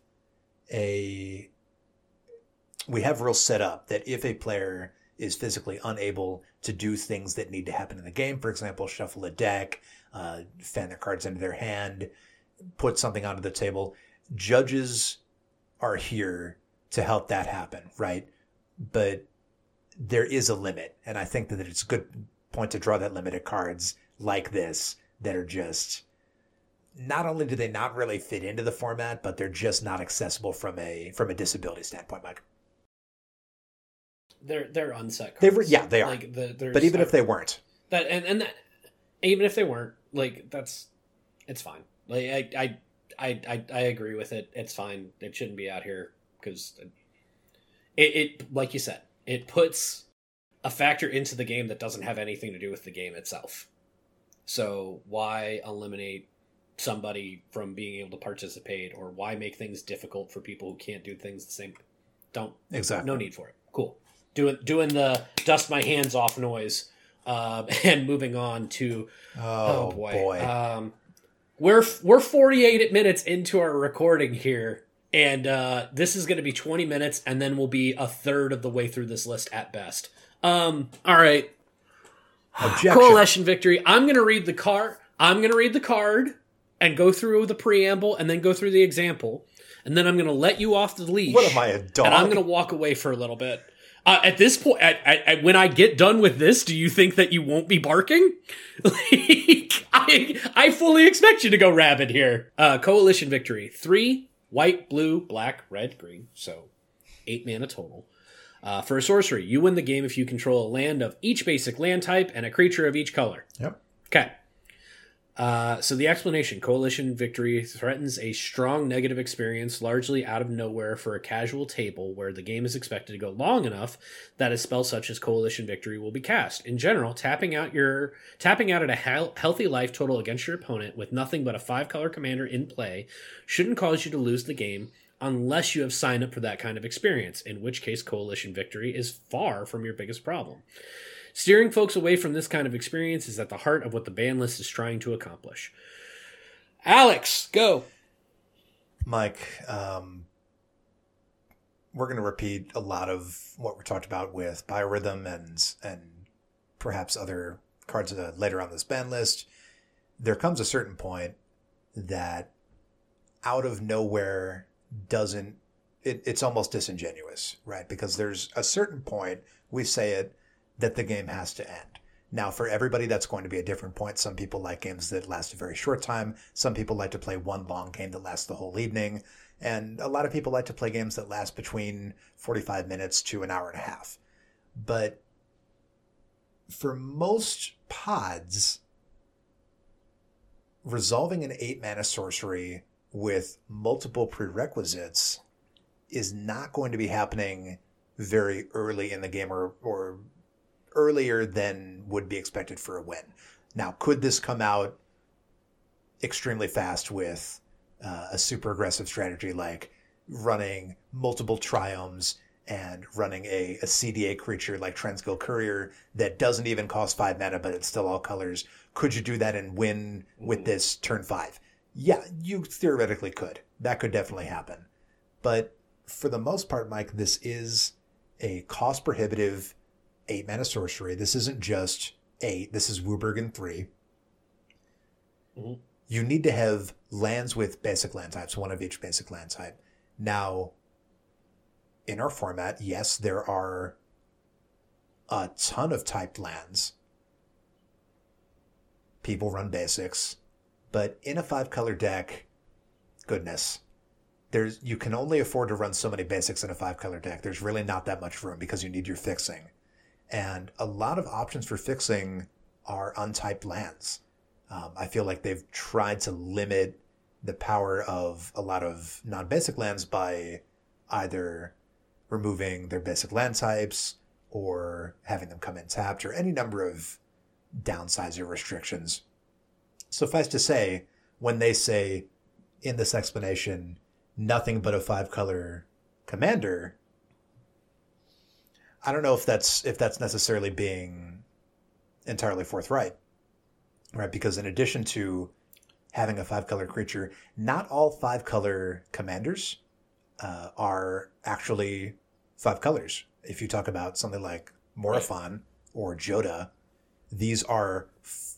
real setup that if a player is physically unable to do things that need to happen in the game, for example, shuffle a deck, fan their cards into their hand, put something onto the table, judges are here to help that happen, right? But there is a limit, and I think that it's a good point to draw that limit at cards like this that are just, not only do they not really fit into the format, but they're just not accessible from a disability standpoint, Mike. They're unset cards. They are. Like but even if they weren't, even if they weren't, like it's fine. Like I agree with it. It's fine. It shouldn't be out here because it like you said, it puts a factor into the game that doesn't have anything to do with the game itself. So why eliminate somebody from being able to participate, or why make things difficult for people who can't do things the same? No need for it. Cool. Doing the dust my hands off noise, and moving on to oh boy. We're 48 minutes into our recording here, and this is going to be 20 minutes, and then we'll be a third of the way through this list at best. All right. Objection. Coalition Victory. I'm going to read the card and go through the preamble, and then go through the example, and then I'm going to let you off the leash. What am I, a dog? And I'm going to walk away for a little bit. At this point, when I get done with this, do you think that you won't be barking? I fully expect you to go rabid here. Coalition Victory. 3, white, blue, black, red, green. So 8 mana total. For a sorcery, you win the game if you control a land of each basic land type and a creature of each color. Yep. Okay. So the explanation, Coalition Victory threatens a strong negative experience largely out of nowhere for a casual table where the game is expected to go long enough that a spell such as Coalition Victory will be cast. In general, tapping out at a healthy life total against your opponent with nothing but a 5-color commander in play shouldn't cause you to lose the game unless you have signed up for that kind of experience, in which case Coalition Victory is far from your biggest problem. Steering folks away from this kind of experience is at the heart of what the ban list is trying to accomplish. Alex, go. Mike, we're going to repeat a lot of what we talked about with Biorhythm and perhaps other cards later on this ban list. There comes a certain point that out of nowhere it's almost disingenuous, right? Because there's a certain point, we say it, that the game has to end. Now, for everybody, that's going to be a different point. Some people like games that last a very short time. Some people like to play one long game that lasts the whole evening. And a lot of people like to play games that last between 45 minutes to an hour and a half. But for most pods, resolving an 8-mana sorcery with multiple prerequisites is not going to be happening very early in the game or earlier than would be expected for a win. Now, could this come out extremely fast with a super aggressive strategy like running multiple triomes and running a CDA creature like Transguild Courier that doesn't even cost 5 mana, but it's still all colors? Could you do that and win with this turn 5? Yeah, you theoretically could. That could definitely happen. But for the most part, Mike, this is a cost prohibitive 8-mana sorcery. This isn't just 8. This is WUBRG 3. Mm-hmm. You need to have lands with basic land types, one of each basic land type. Now, in our format, yes, there are a ton of typed lands. People run basics. But in a 5-color deck, goodness, you can only afford to run so many basics in a 5-color deck. There's really not that much room because you need your fixing. And a lot of options for fixing are untyped lands. I feel like they've tried to limit the power of a lot of non-basic lands by either removing their basic land types or having them come in tapped or any number of downsides or restrictions. Suffice to say, when they say in this explanation, nothing but a 5-color commander, I don't know if that's necessarily being entirely forthright, right? Because in addition to having a 5-color creature, not all 5-color commanders are actually 5 colors. If you talk about something like Morophon or Joda, these are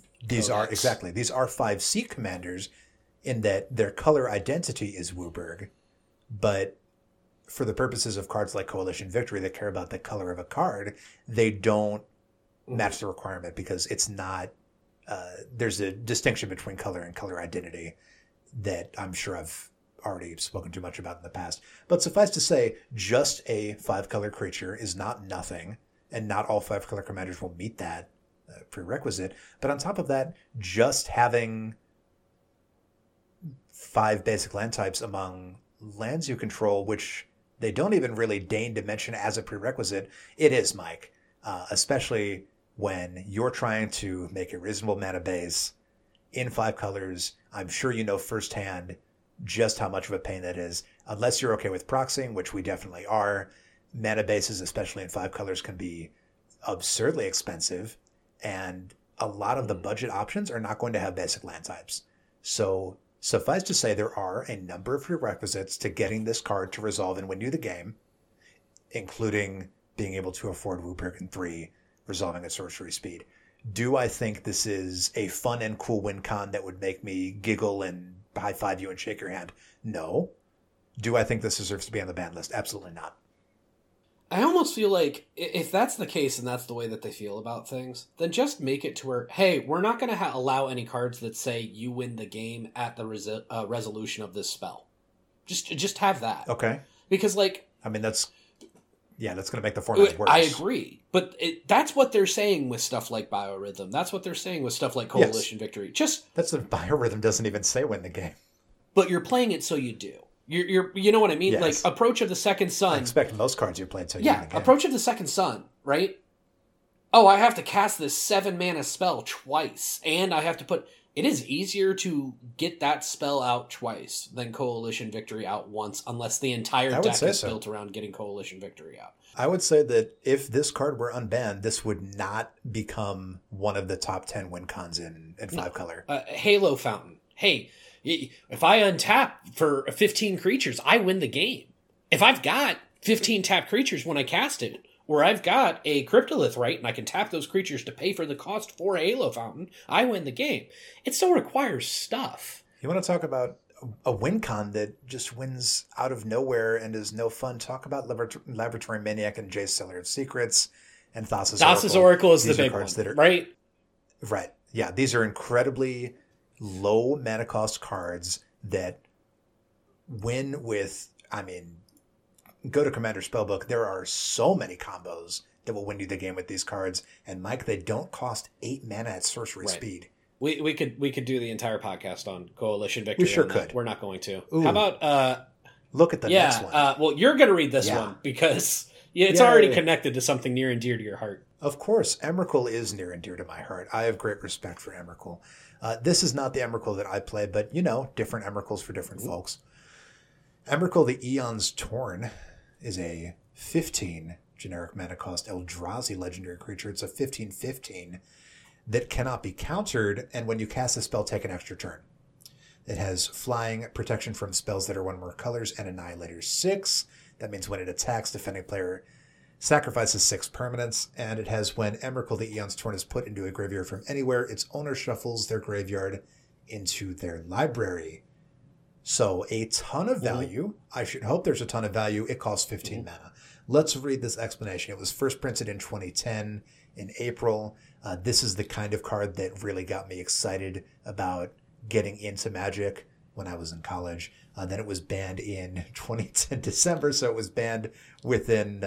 5C commanders in that their color identity is WUBRG, but for the purposes of cards like Coalition Victory that care about the color of a card, they don't match the requirement because it's not, there's a distinction between color and color identity that I'm sure I've already spoken too much about in the past. But suffice to say, just a 5-color creature is not nothing, and not all 5-color commanders will meet that prerequisite. But on top of that, just having 5 basic land types among lands you control, which they don't even really deign to mention as a prerequisite, it is, Mike. Especially when you're trying to make a reasonable mana base in 5 colors. I'm sure you know firsthand just how much of a pain that is. Unless you're okay with proxying, which we definitely are, mana bases, especially in 5 colors, can be absurdly expensive. And a lot of the budget options are not going to have basic land types. So suffice to say, there are a number of prerequisites to getting this card to resolve and win you the game, including being able to afford WUBRG 3, resolving at sorcery speed. Do I think this is a fun and cool win con that would make me giggle and high-five you and shake your hand? No. Do I think this deserves to be on the ban list? Absolutely not. I almost feel like if that's the case and that's the way that they feel about things, then just make it to where, hey, we're not going to allow any cards that say you win the game at the resolution of this spell. Just have that. Okay. Because, like... I mean, that's going to make the format worse. I agree. But that's what they're saying with stuff like Biorhythm. That's what they're saying with stuff like Coalition Victory. That's what Biorhythm doesn't even say win the game. But you're playing it so you do. You know what I mean? Yes. Like, Approach of the Second Sun. I expect most cards you play until you win the game. Approach of the Second Sun, right? Oh, I have to cast this 7-mana spell twice, and I have to put... It is easier to get that spell out twice than Coalition Victory out once, unless the entire deck is built around getting Coalition Victory out. I would say that if this card were unbanned, this would not become one of the top 10 win cons in 5-color. Halo Fountain. Hey... If I untap for 15 creatures, I win the game. If I've got 15 tapped creatures when I cast it, or I've got a Cryptolith, right, and I can tap those creatures to pay for the cost for a Halo Fountain, I win the game. It still requires stuff. You want to talk about a win con that just wins out of nowhere and is no fun? Talk about Laboratory Maniac and Jace Seller of Secrets and Thassa's Oracle. Thassa's Oracle is the big one, right? Right. Yeah, these are incredibly low mana cost cards that win with, I mean, go to Commander Spellbook. There are so many combos that will win you the game with these cards. And Mike, they don't cost 8 mana at sorcery speed. We could do the entire podcast on Coalition Victory. We sure could. We're not going to. Ooh. How about look at the next one? Well, you're going to read this one because it's already connected to something near and dear to your heart. Of course, Emrakul is near and dear to my heart. I have great respect for Emrakul. This is not the Emrakul that I play, but different Emrakuls for different folks. Emrakul the Eon's Torn is a 15 generic mana cost Eldrazi legendary creature. It's a 15/15 that cannot be countered, and when you cast a spell, take an extra turn. It has flying, protection from spells that are one or more colors, and Annihilator 6. That means when it attacks, defending player sacrifices 6 permanents, and it has when Emrakul the Eon's Torn is put into a graveyard from anywhere, its owner shuffles their graveyard into their library. So a ton of value. I should hope there's a ton of value. It costs 15 mana. Let's read this explanation. It was first printed in 2010 in April. This is the kind of card that really got me excited about getting into Magic when I was in college. Then it was banned in 2010 December, so it was banned within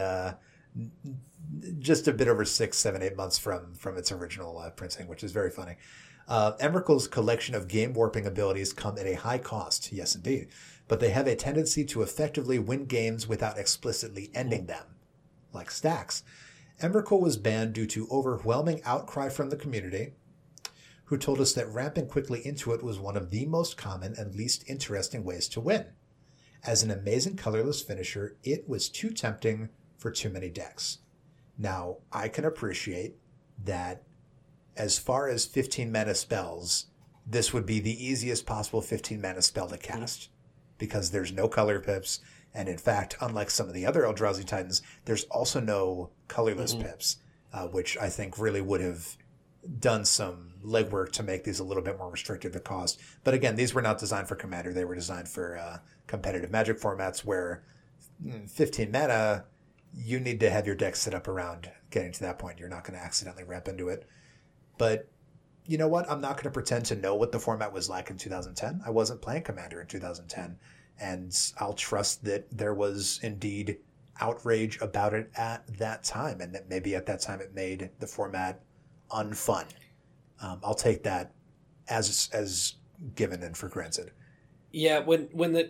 just a bit over 6, 7, 8 months from its original printing, which is very funny. Emrakul's collection of game-warping abilities come at a high cost, yes indeed, but they have a tendency to effectively win games without explicitly ending them, like stacks. Emrakul was banned due to overwhelming outcry from the community, who told us that ramping quickly into it was one of the most common and least interesting ways to win. As an amazing colorless finisher, it was too tempting for too many decks. Now, I can appreciate that as far as 15 mana spells, this would be the easiest possible 15 mana spell to cast because there's no color pips. And in fact, unlike some of the other Eldrazi Titans, there's also no colorless pips, which I think really would have done some legwork to make these a little bit more restrictive to cost. But again, these were not designed for Commander. They were designed for competitive Magic formats where 15 mana, you need to have your deck set up around getting to that point. You're not going to accidentally ramp into it. But you know what? I'm not going to pretend to know what the format was like in 2010. I wasn't playing Commander in 2010. And I'll trust that there was indeed outrage about it at that time. And that maybe at that time it made the format unfun. I'll take that as given and for granted. Yeah, when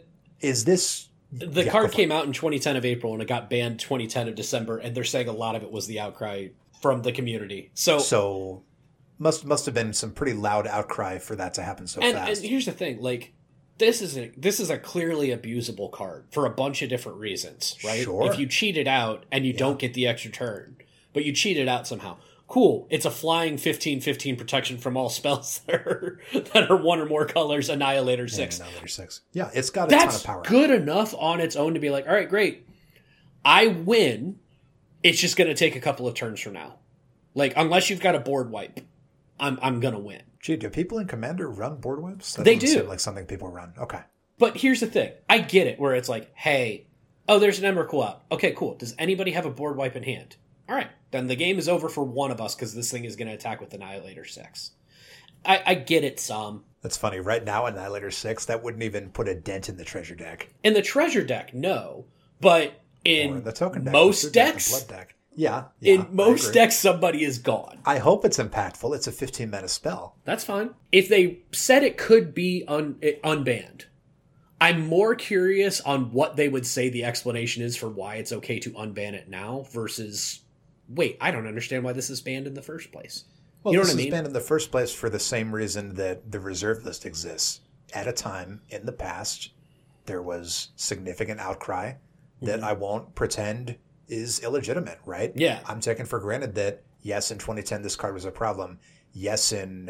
the card came out in 2010 of April and it got banned 2010 of December, and they're saying a lot of it was the outcry from the community. So must have been some pretty loud outcry for that to happen so fast. And here's the thing, like this is a clearly abusable card for a bunch of different reasons, right? Sure. If you cheat it out and you don't get the extra turn, but you cheat it out somehow. Cool. It's a flying 15/15 protection from all spells that are one or more colors, Annihilator 6. Annihilator 6. Yeah, it's got a ton of power. That's good enough on its own to be like, all right, great. I win. It's just going to take a couple of turns from now. Like, unless you've got a board wipe, I'm going to win. Gee, do people in Commander run board wipes? They do. Seem like something people run. Okay. But here's the thing. I get it, where it's like, hey, there's an Emrakul out. Okay, cool. Does anybody have a board wipe in hand? All right, then the game is over for one of us because this thing is going to attack with Annihilator 6. I get it some. That's funny. Right now, Annihilator 6, that wouldn't even put a dent in the treasure deck. In the treasure deck, no. But in the token deck, most decks, the blood deck. Yeah, in most decks, somebody is gone. I hope it's impactful. It's a 15 mana spell. That's fine. If they said it could be unbanned, I'm more curious on what they would say the explanation is for why it's okay to unban it now versus, wait, I don't understand why this is banned in the first place. Well, you know what I mean? This is banned in the first place for the same reason that the reserve list exists. At a time in the past, there was significant outcry that I won't pretend is illegitimate, right? Yeah. I'm taking for granted that, yes, in 2010, this card was a problem. Yes, in,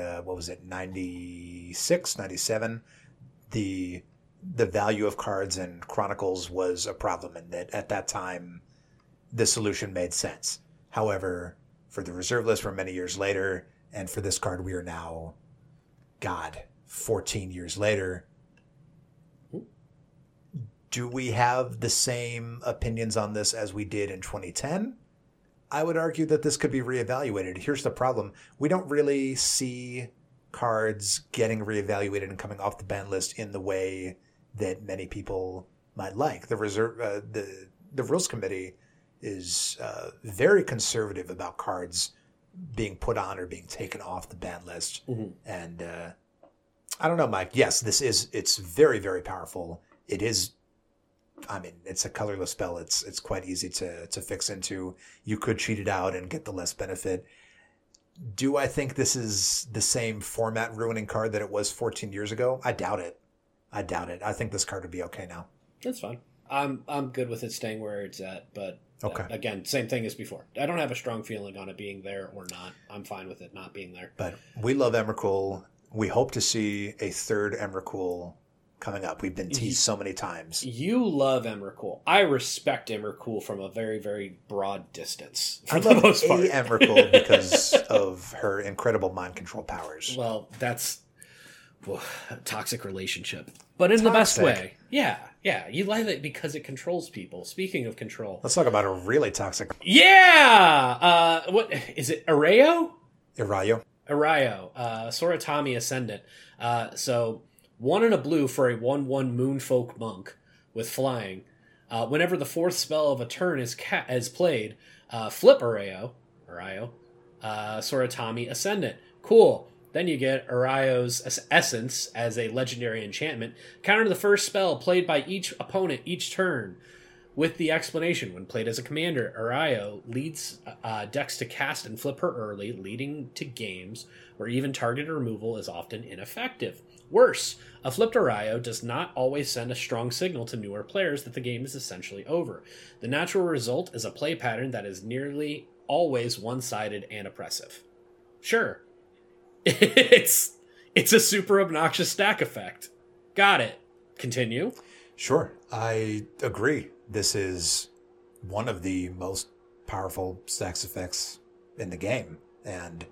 96, 97, the value of cards in Chronicles was a problem, and that at that time, the solution made sense. However, for the reserve list, we're many years later, and for this card, we are now, 14 years later. Do we have the same opinions on this as we did in 2010? I would argue that this could be reevaluated. Here's the problem. We don't really see cards getting reevaluated and coming off the ban list in the way that many people might like. The rules committee is very conservative about cards being put on or being taken off the ban list. Mm-hmm. And I don't know, Mike. Yes, it's very, very powerful. It is. I mean, it's a colorless spell. It's quite easy to fix into. You could cheat it out and get the less benefit. Do I think this is the same format ruining card that it was 14 years ago? I doubt it. I think this card would be okay now. That's fine. I'm good with it staying where it's at, but okay. Again, same thing as before. I don't have a strong feeling on it being there or not. I'm fine with it not being there. But we love Emrakul. We hope to see a third Emrakul coming up. We've been teased so many times. You love Emrakul. I respect Emrakul from a very, very broad distance. I love Emrakul because of her incredible mind control powers. Well, that's a toxic relationship, but in the best way. Yeah. You like it because it controls people. Speaking of control, let's talk about a really toxic. Yeah. What is it? Arayo. Arayo. Soratami Ascendant. So 1 and a blue for a 1/1 Moonfolk Monk with flying. Whenever the fourth spell of a turn is played, flip Arayo, Soratami Ascendant. Cool. Then you get Arayo's Essence as a legendary enchantment. Counter the first spell played by each opponent each turn. With the explanation, when played as a commander, Arayo leads decks to cast and flip her early, leading to games where even targeted removal is often ineffective. Worse, a flipped Arayo does not always send a strong signal to newer players that the game is essentially over. The natural result is a play pattern that is nearly always one-sided and oppressive. Sure. It's a super obnoxious stack effect. Got it. Continue. Sure. I agree. This is one of the most powerful stacks effects in the game. And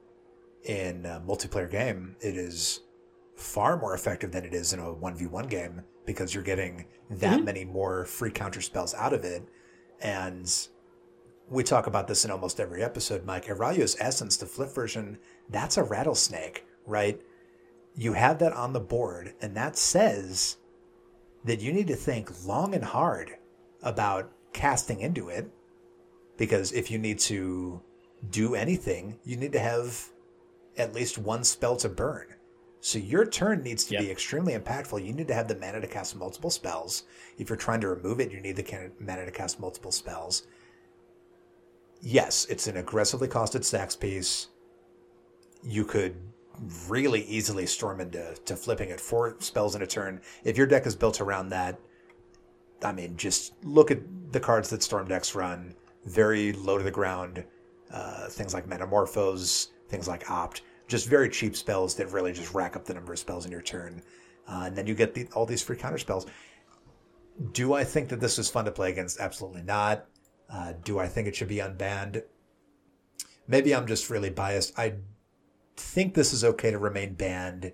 in a multiplayer game, it is far more effective than it is in a 1v1 game because you're getting that many more free counter spells out of it. And we talk about this in almost every episode, Mike. Arayo's Essence, the flip version, that's a rattlesnake, right? You have that on the board, and that says that you need to think long and hard about casting into it, because if you need to do anything, you need to have at least one spell to burn. So your turn needs to be extremely impactful. You need to have the mana to cast multiple spells. If you're trying to remove it, you need the mana to cast multiple spells. Yes, it's an aggressively costed stacks piece. You could really easily storm into flipping it 4 spells in a turn. If your deck is built around that, I mean, just look at the cards that Storm decks run. Very low to the ground. Things like Metamorphose, things like Opt. Just very cheap spells that really just rack up the number of spells in your turn. And then you get all these free counter spells. Do I think that this is fun to play against? Absolutely not. Do I think it should be unbanned? Maybe I'm just really biased. I think this is okay to remain banned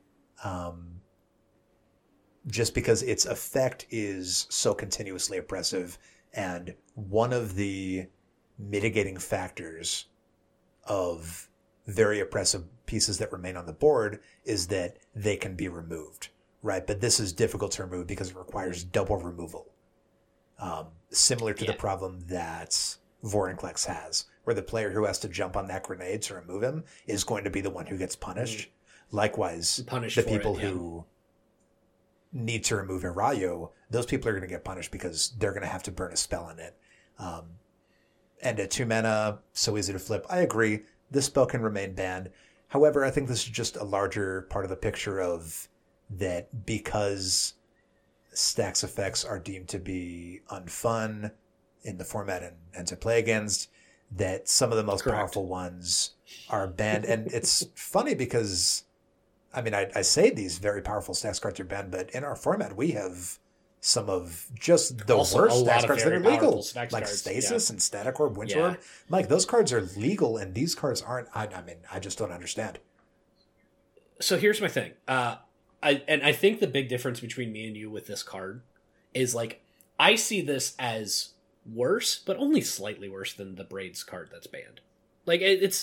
just because its effect is so continuously oppressive. And one of the mitigating factors of very oppressive pieces that remain on the board is that they can be removed, right? But this is difficult to remove because it requires double removal. Similar to the problem that Vorinclex has, where the player who has to jump on that grenade to remove him is going to be the one who gets punished. Likewise, the people who need to remove Arayo, those people are going to get punished because they're going to have to burn a spell in it. And at 2 mana, so easy to flip. I agree. This spell can remain banned. However, I think this is just a larger part of the picture of that because stacks effects are deemed to be unfun in the format and to play against, that some of the most powerful ones are banned. And it's funny because, I mean, I say these very powerful stacks cards are banned, but in our format, we have some of just the worst stacks cards that are legal, like Stasis and Static Orb, Winter Orb. Mike, those cards are legal, and these cards aren't. I mean, I just don't understand. So here's my thing. I think the big difference between me and you with this card is, like, I see this as worse, but only slightly worse than the Braids card that's banned. Like,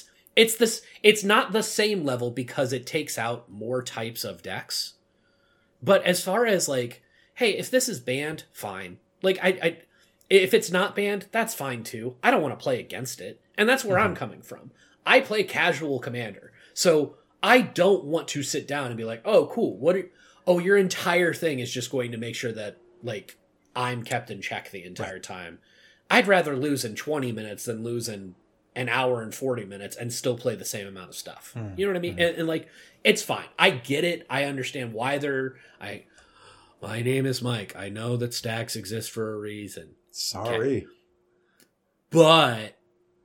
it's not the same level because it takes out more types of decks. But as far as, like, hey, if this is banned, fine. Like, if it's not banned, that's fine too. I don't want to play against it. And that's where I'm coming from. I play casual Commander. So I don't want to sit down and be like, oh, cool. Your entire thing is just going to make sure that, like, I'm kept in check the entire time. I'd rather lose in 20 minutes than lose in an hour and 40 minutes and still play the same amount of stuff. You know what I mean? And like, it's fine. I get it. I understand why my name is Mike. I know that stacks exist for a reason. Sorry. Okay. But,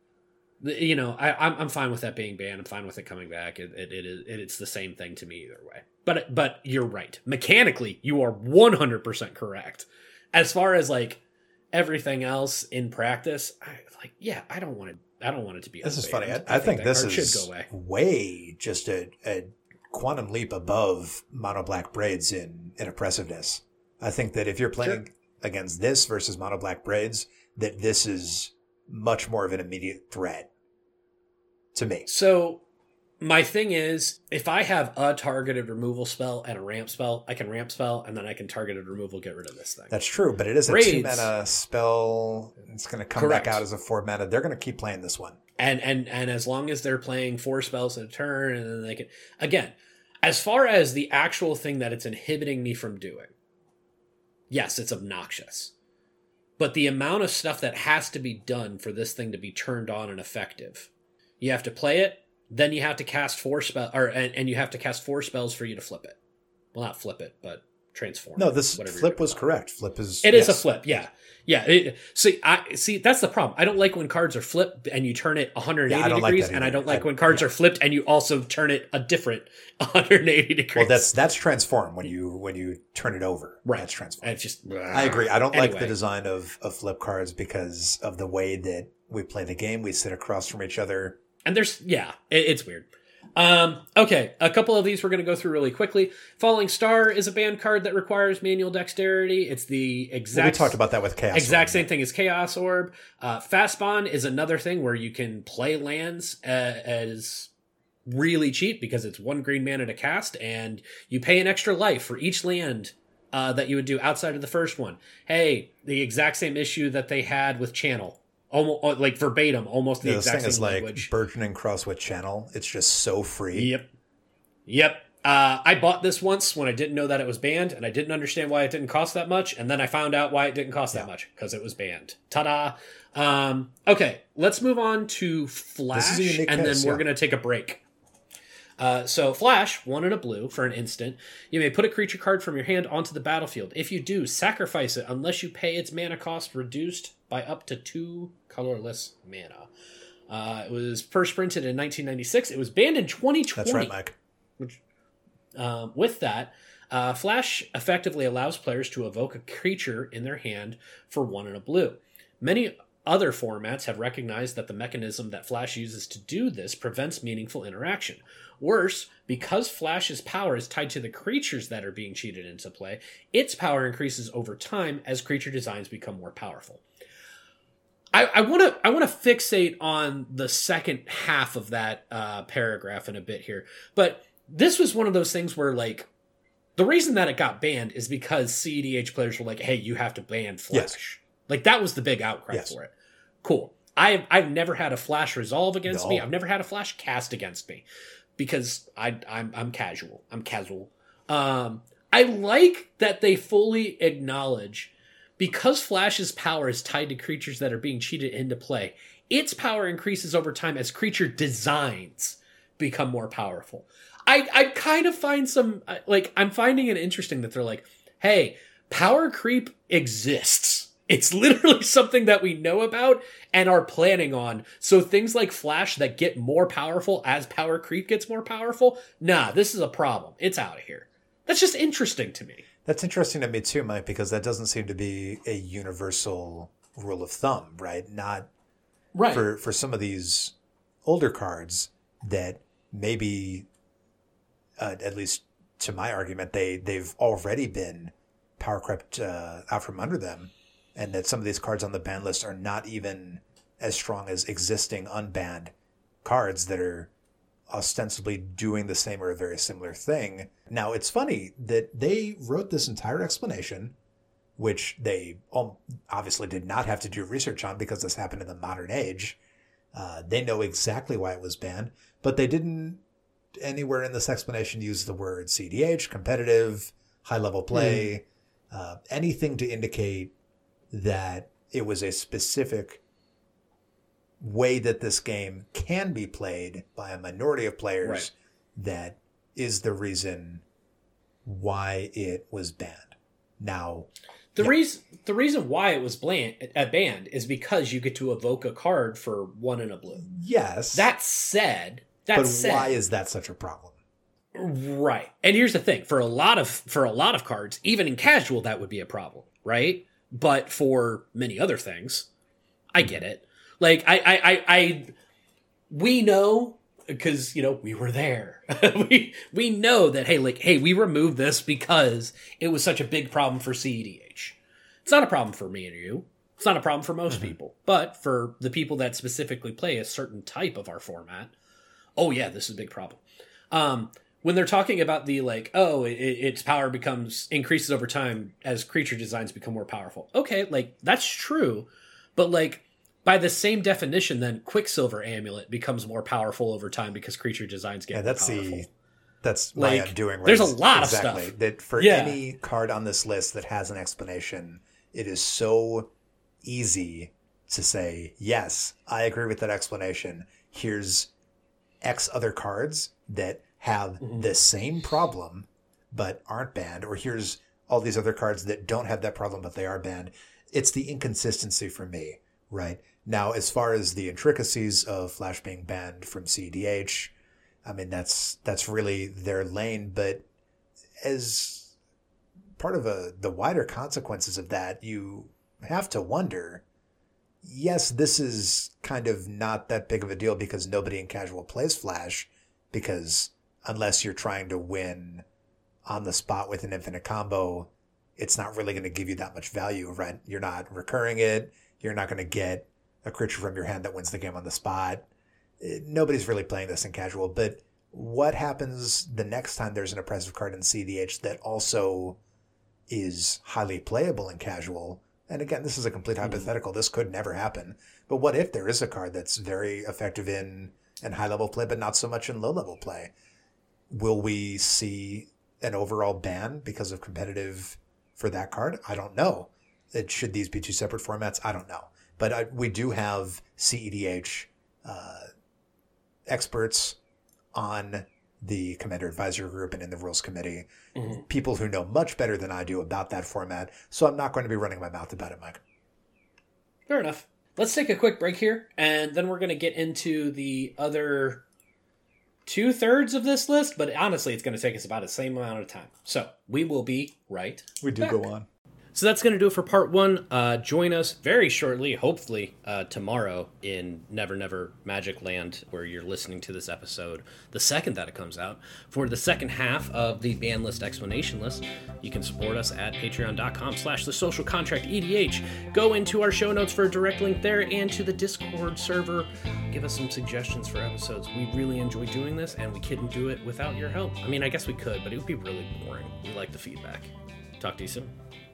you know, I'm fine with that being banned. I'm fine with it coming back. It's the same thing to me either way. But you're right. Mechanically, you are 100% correct. As far as, like, everything else in practice, I don't want it to be. This is funny. I think this is way just a quantum leap above Mono Black Braids in oppressiveness. I think that if you're playing against this versus Mono Black Braids, that this is much more of an immediate threat to me. So my thing is, if I have a targeted removal spell and a ramp spell, I can ramp spell, and then I can targeted removal, get rid of this thing. That's true, but it is a 2-mana spell. It's going to come back out as a 4-mana. They're going to keep playing this one. And as long as they're playing 4 spells in a turn, and then they can... Again, as far as the actual thing that it's inhibiting me from doing, yes, it's obnoxious. But the amount of stuff that has to be done for this thing to be turned on and effective, you have to play it, then you have to cast 4 spells, and you have to cast 4 spells for you to flip it. Well, not flip it, but transform. No, this flip was correct. Flip is... It is a flip, yeah. Yeah, see, that's the problem. I don't like when cards are flipped and you turn it 180 degrees, and I don't like when cards are flipped and you also turn it a different 180 degrees. Well, that's transform when you turn it over. Right. That's transform. It's just... I agree. I don't like the design of flip cards because of the way that we play the game. We sit across from each other. And there's... Yeah, it's weird. Okay, a couple of these we're going to go through really quickly. Falling Star is a banned card that requires manual dexterity. It's the exact... we talked about that with Chaos Exact same thing as Chaos Orb. Fast Spawn is another thing where you can play lands as really cheap because it's 1 green mana to cast, and you pay an extra life for each land that you would do outside of the first one. Hey, the exact same issue that they had with Channel. Almost like verbatim, almost the exact same language. Like burgeoning Crosswit Channel. It's just so free. Yep. I bought this once when I didn't know that it was banned, and I didn't understand why it didn't cost that much, and then I found out why it didn't cost that much, because it was banned. Ta-da! Okay, let's move on to Flash, and then we're going to take a break. So Flash, 1 and a blue for an instant. You may put a creature card from your hand onto the battlefield. If you do, sacrifice it unless you pay its mana cost reduced by up to 2 colorless mana. It was first printed in 1996. It was banned in 2020. That's right, Mike. Which, with that, Flash effectively allows players to evoke a creature in their hand for 1 and a blue. Many other formats have recognized that the mechanism that Flash uses to do this prevents meaningful interaction. Worse, because Flash's power is tied to the creatures that are being cheated into play, its power increases over time as creature designs become more powerful. I want to fixate on the second half of that paragraph in a bit here, but this was one of those things where, like, the reason that it got banned is because CEDH players were like, "Hey, you have to ban Flash." Yes. Like, that was the big outcry for it. Cool. I've never had a Flash resolve against me. I've never had a Flash cast against me because I'm casual. I'm casual. I like that they fully acknowledge, because Flash's power is tied to creatures that are being cheated into play, its power increases over time as creature designs become more powerful. I kind of find I'm finding it interesting that they're like, hey, power creep exists. It's literally something that we know about and are planning on. So things like Flash that get more powerful as power creep gets more powerful, nah, this is a problem. It's out of here. That's just interesting to me. That's interesting to me too, Mike, because that doesn't seem to be a universal rule of thumb, right? Not right. For some of these older cards that maybe, at least to my argument, they've already been power crept out from under them. and that some of these cards on the ban list are not even as strong as existing unbanned cards that are ostensibly doing the same or a very similar thing. Now, it's funny that they wrote this entire explanation, which they obviously did not have to do research on because this happened in the modern age. They know exactly why it was banned, but they didn't anywhere in this explanation use the word CDH, competitive, high-level play, anything to indicate that it was a specific way that this game can be played by a minority of players that is the reason why it was banned. Now, the reason why it was banned is because you get to evoke a card for 1 and a blue. Yes. That said, why is that such a problem? Right. And here's the thing, for a lot of cards, even in casual, that would be a problem, right? But for many other things, I get it. Like, we know, because, we were there. we know that, hey, we removed this because it was such a big problem for CEDH. It's not a problem for me and you. It's not a problem for most people. But for the people that specifically play a certain type of our format, oh yeah, this is a big problem. When they're talking about the, its power increases over time as creature designs become more powerful. Okay, that's true. But, by the same definition, then Quicksilver Amulet becomes more powerful over time because creature designs get more powerful. That's my undoing. There's a lot of stuff. That for any card on this list that has an explanation, it is so easy to say, yes, I agree with that explanation. Here's X other cards that have the same problem but aren't banned, or here's all these other cards that don't have that problem but they are banned. It's the inconsistency for me, right? Now, as far as the intricacies of Flash being banned from CEDH, I mean, that's really their lane, but as part of the wider consequences of that, you have to wonder, yes, this is kind of not that big of a deal because nobody in casual plays Flash, because unless you're trying to win on the spot with an infinite combo, it's not really going to give you that much value, right? You're not recurring it. You're not going to get a creature from your hand that wins the game on the spot. Nobody's really playing this in casual, but what happens the next time there's an oppressive card in CDH that also is highly playable in casual? And again, this is a complete hypothetical. This could never happen. But what if there is a card that's very effective in high-level play, but not so much in low-level play? Will we see an overall ban because of competitive for that card? I don't know. Should these be two separate formats? I don't know. But we do have CEDH experts on the Commander Advisory Group and in the Rules Committee, people who know much better than I do about that format, so I'm not going to be running my mouth about it, Mike. Fair enough. Let's take a quick break here, and then we're going to get into the other 2/3 of this list, but honestly, it's going to take us about the same amount of time. So, we will be right We do back. go on. So that's going to do it for part 1. Join us very shortly, hopefully tomorrow, in Never Never Magic Land, where you're listening to this episode, the second that it comes out, for the second half of the ban list explanation list. You can support us at patreon.com/thesocialcontractedh. Go into our show notes for a direct link there and to the Discord server. Give us some suggestions for episodes. We really enjoy doing this, and we couldn't do it without your help. I mean, I guess we could, but it would be really boring. We like the feedback. Talk to you soon.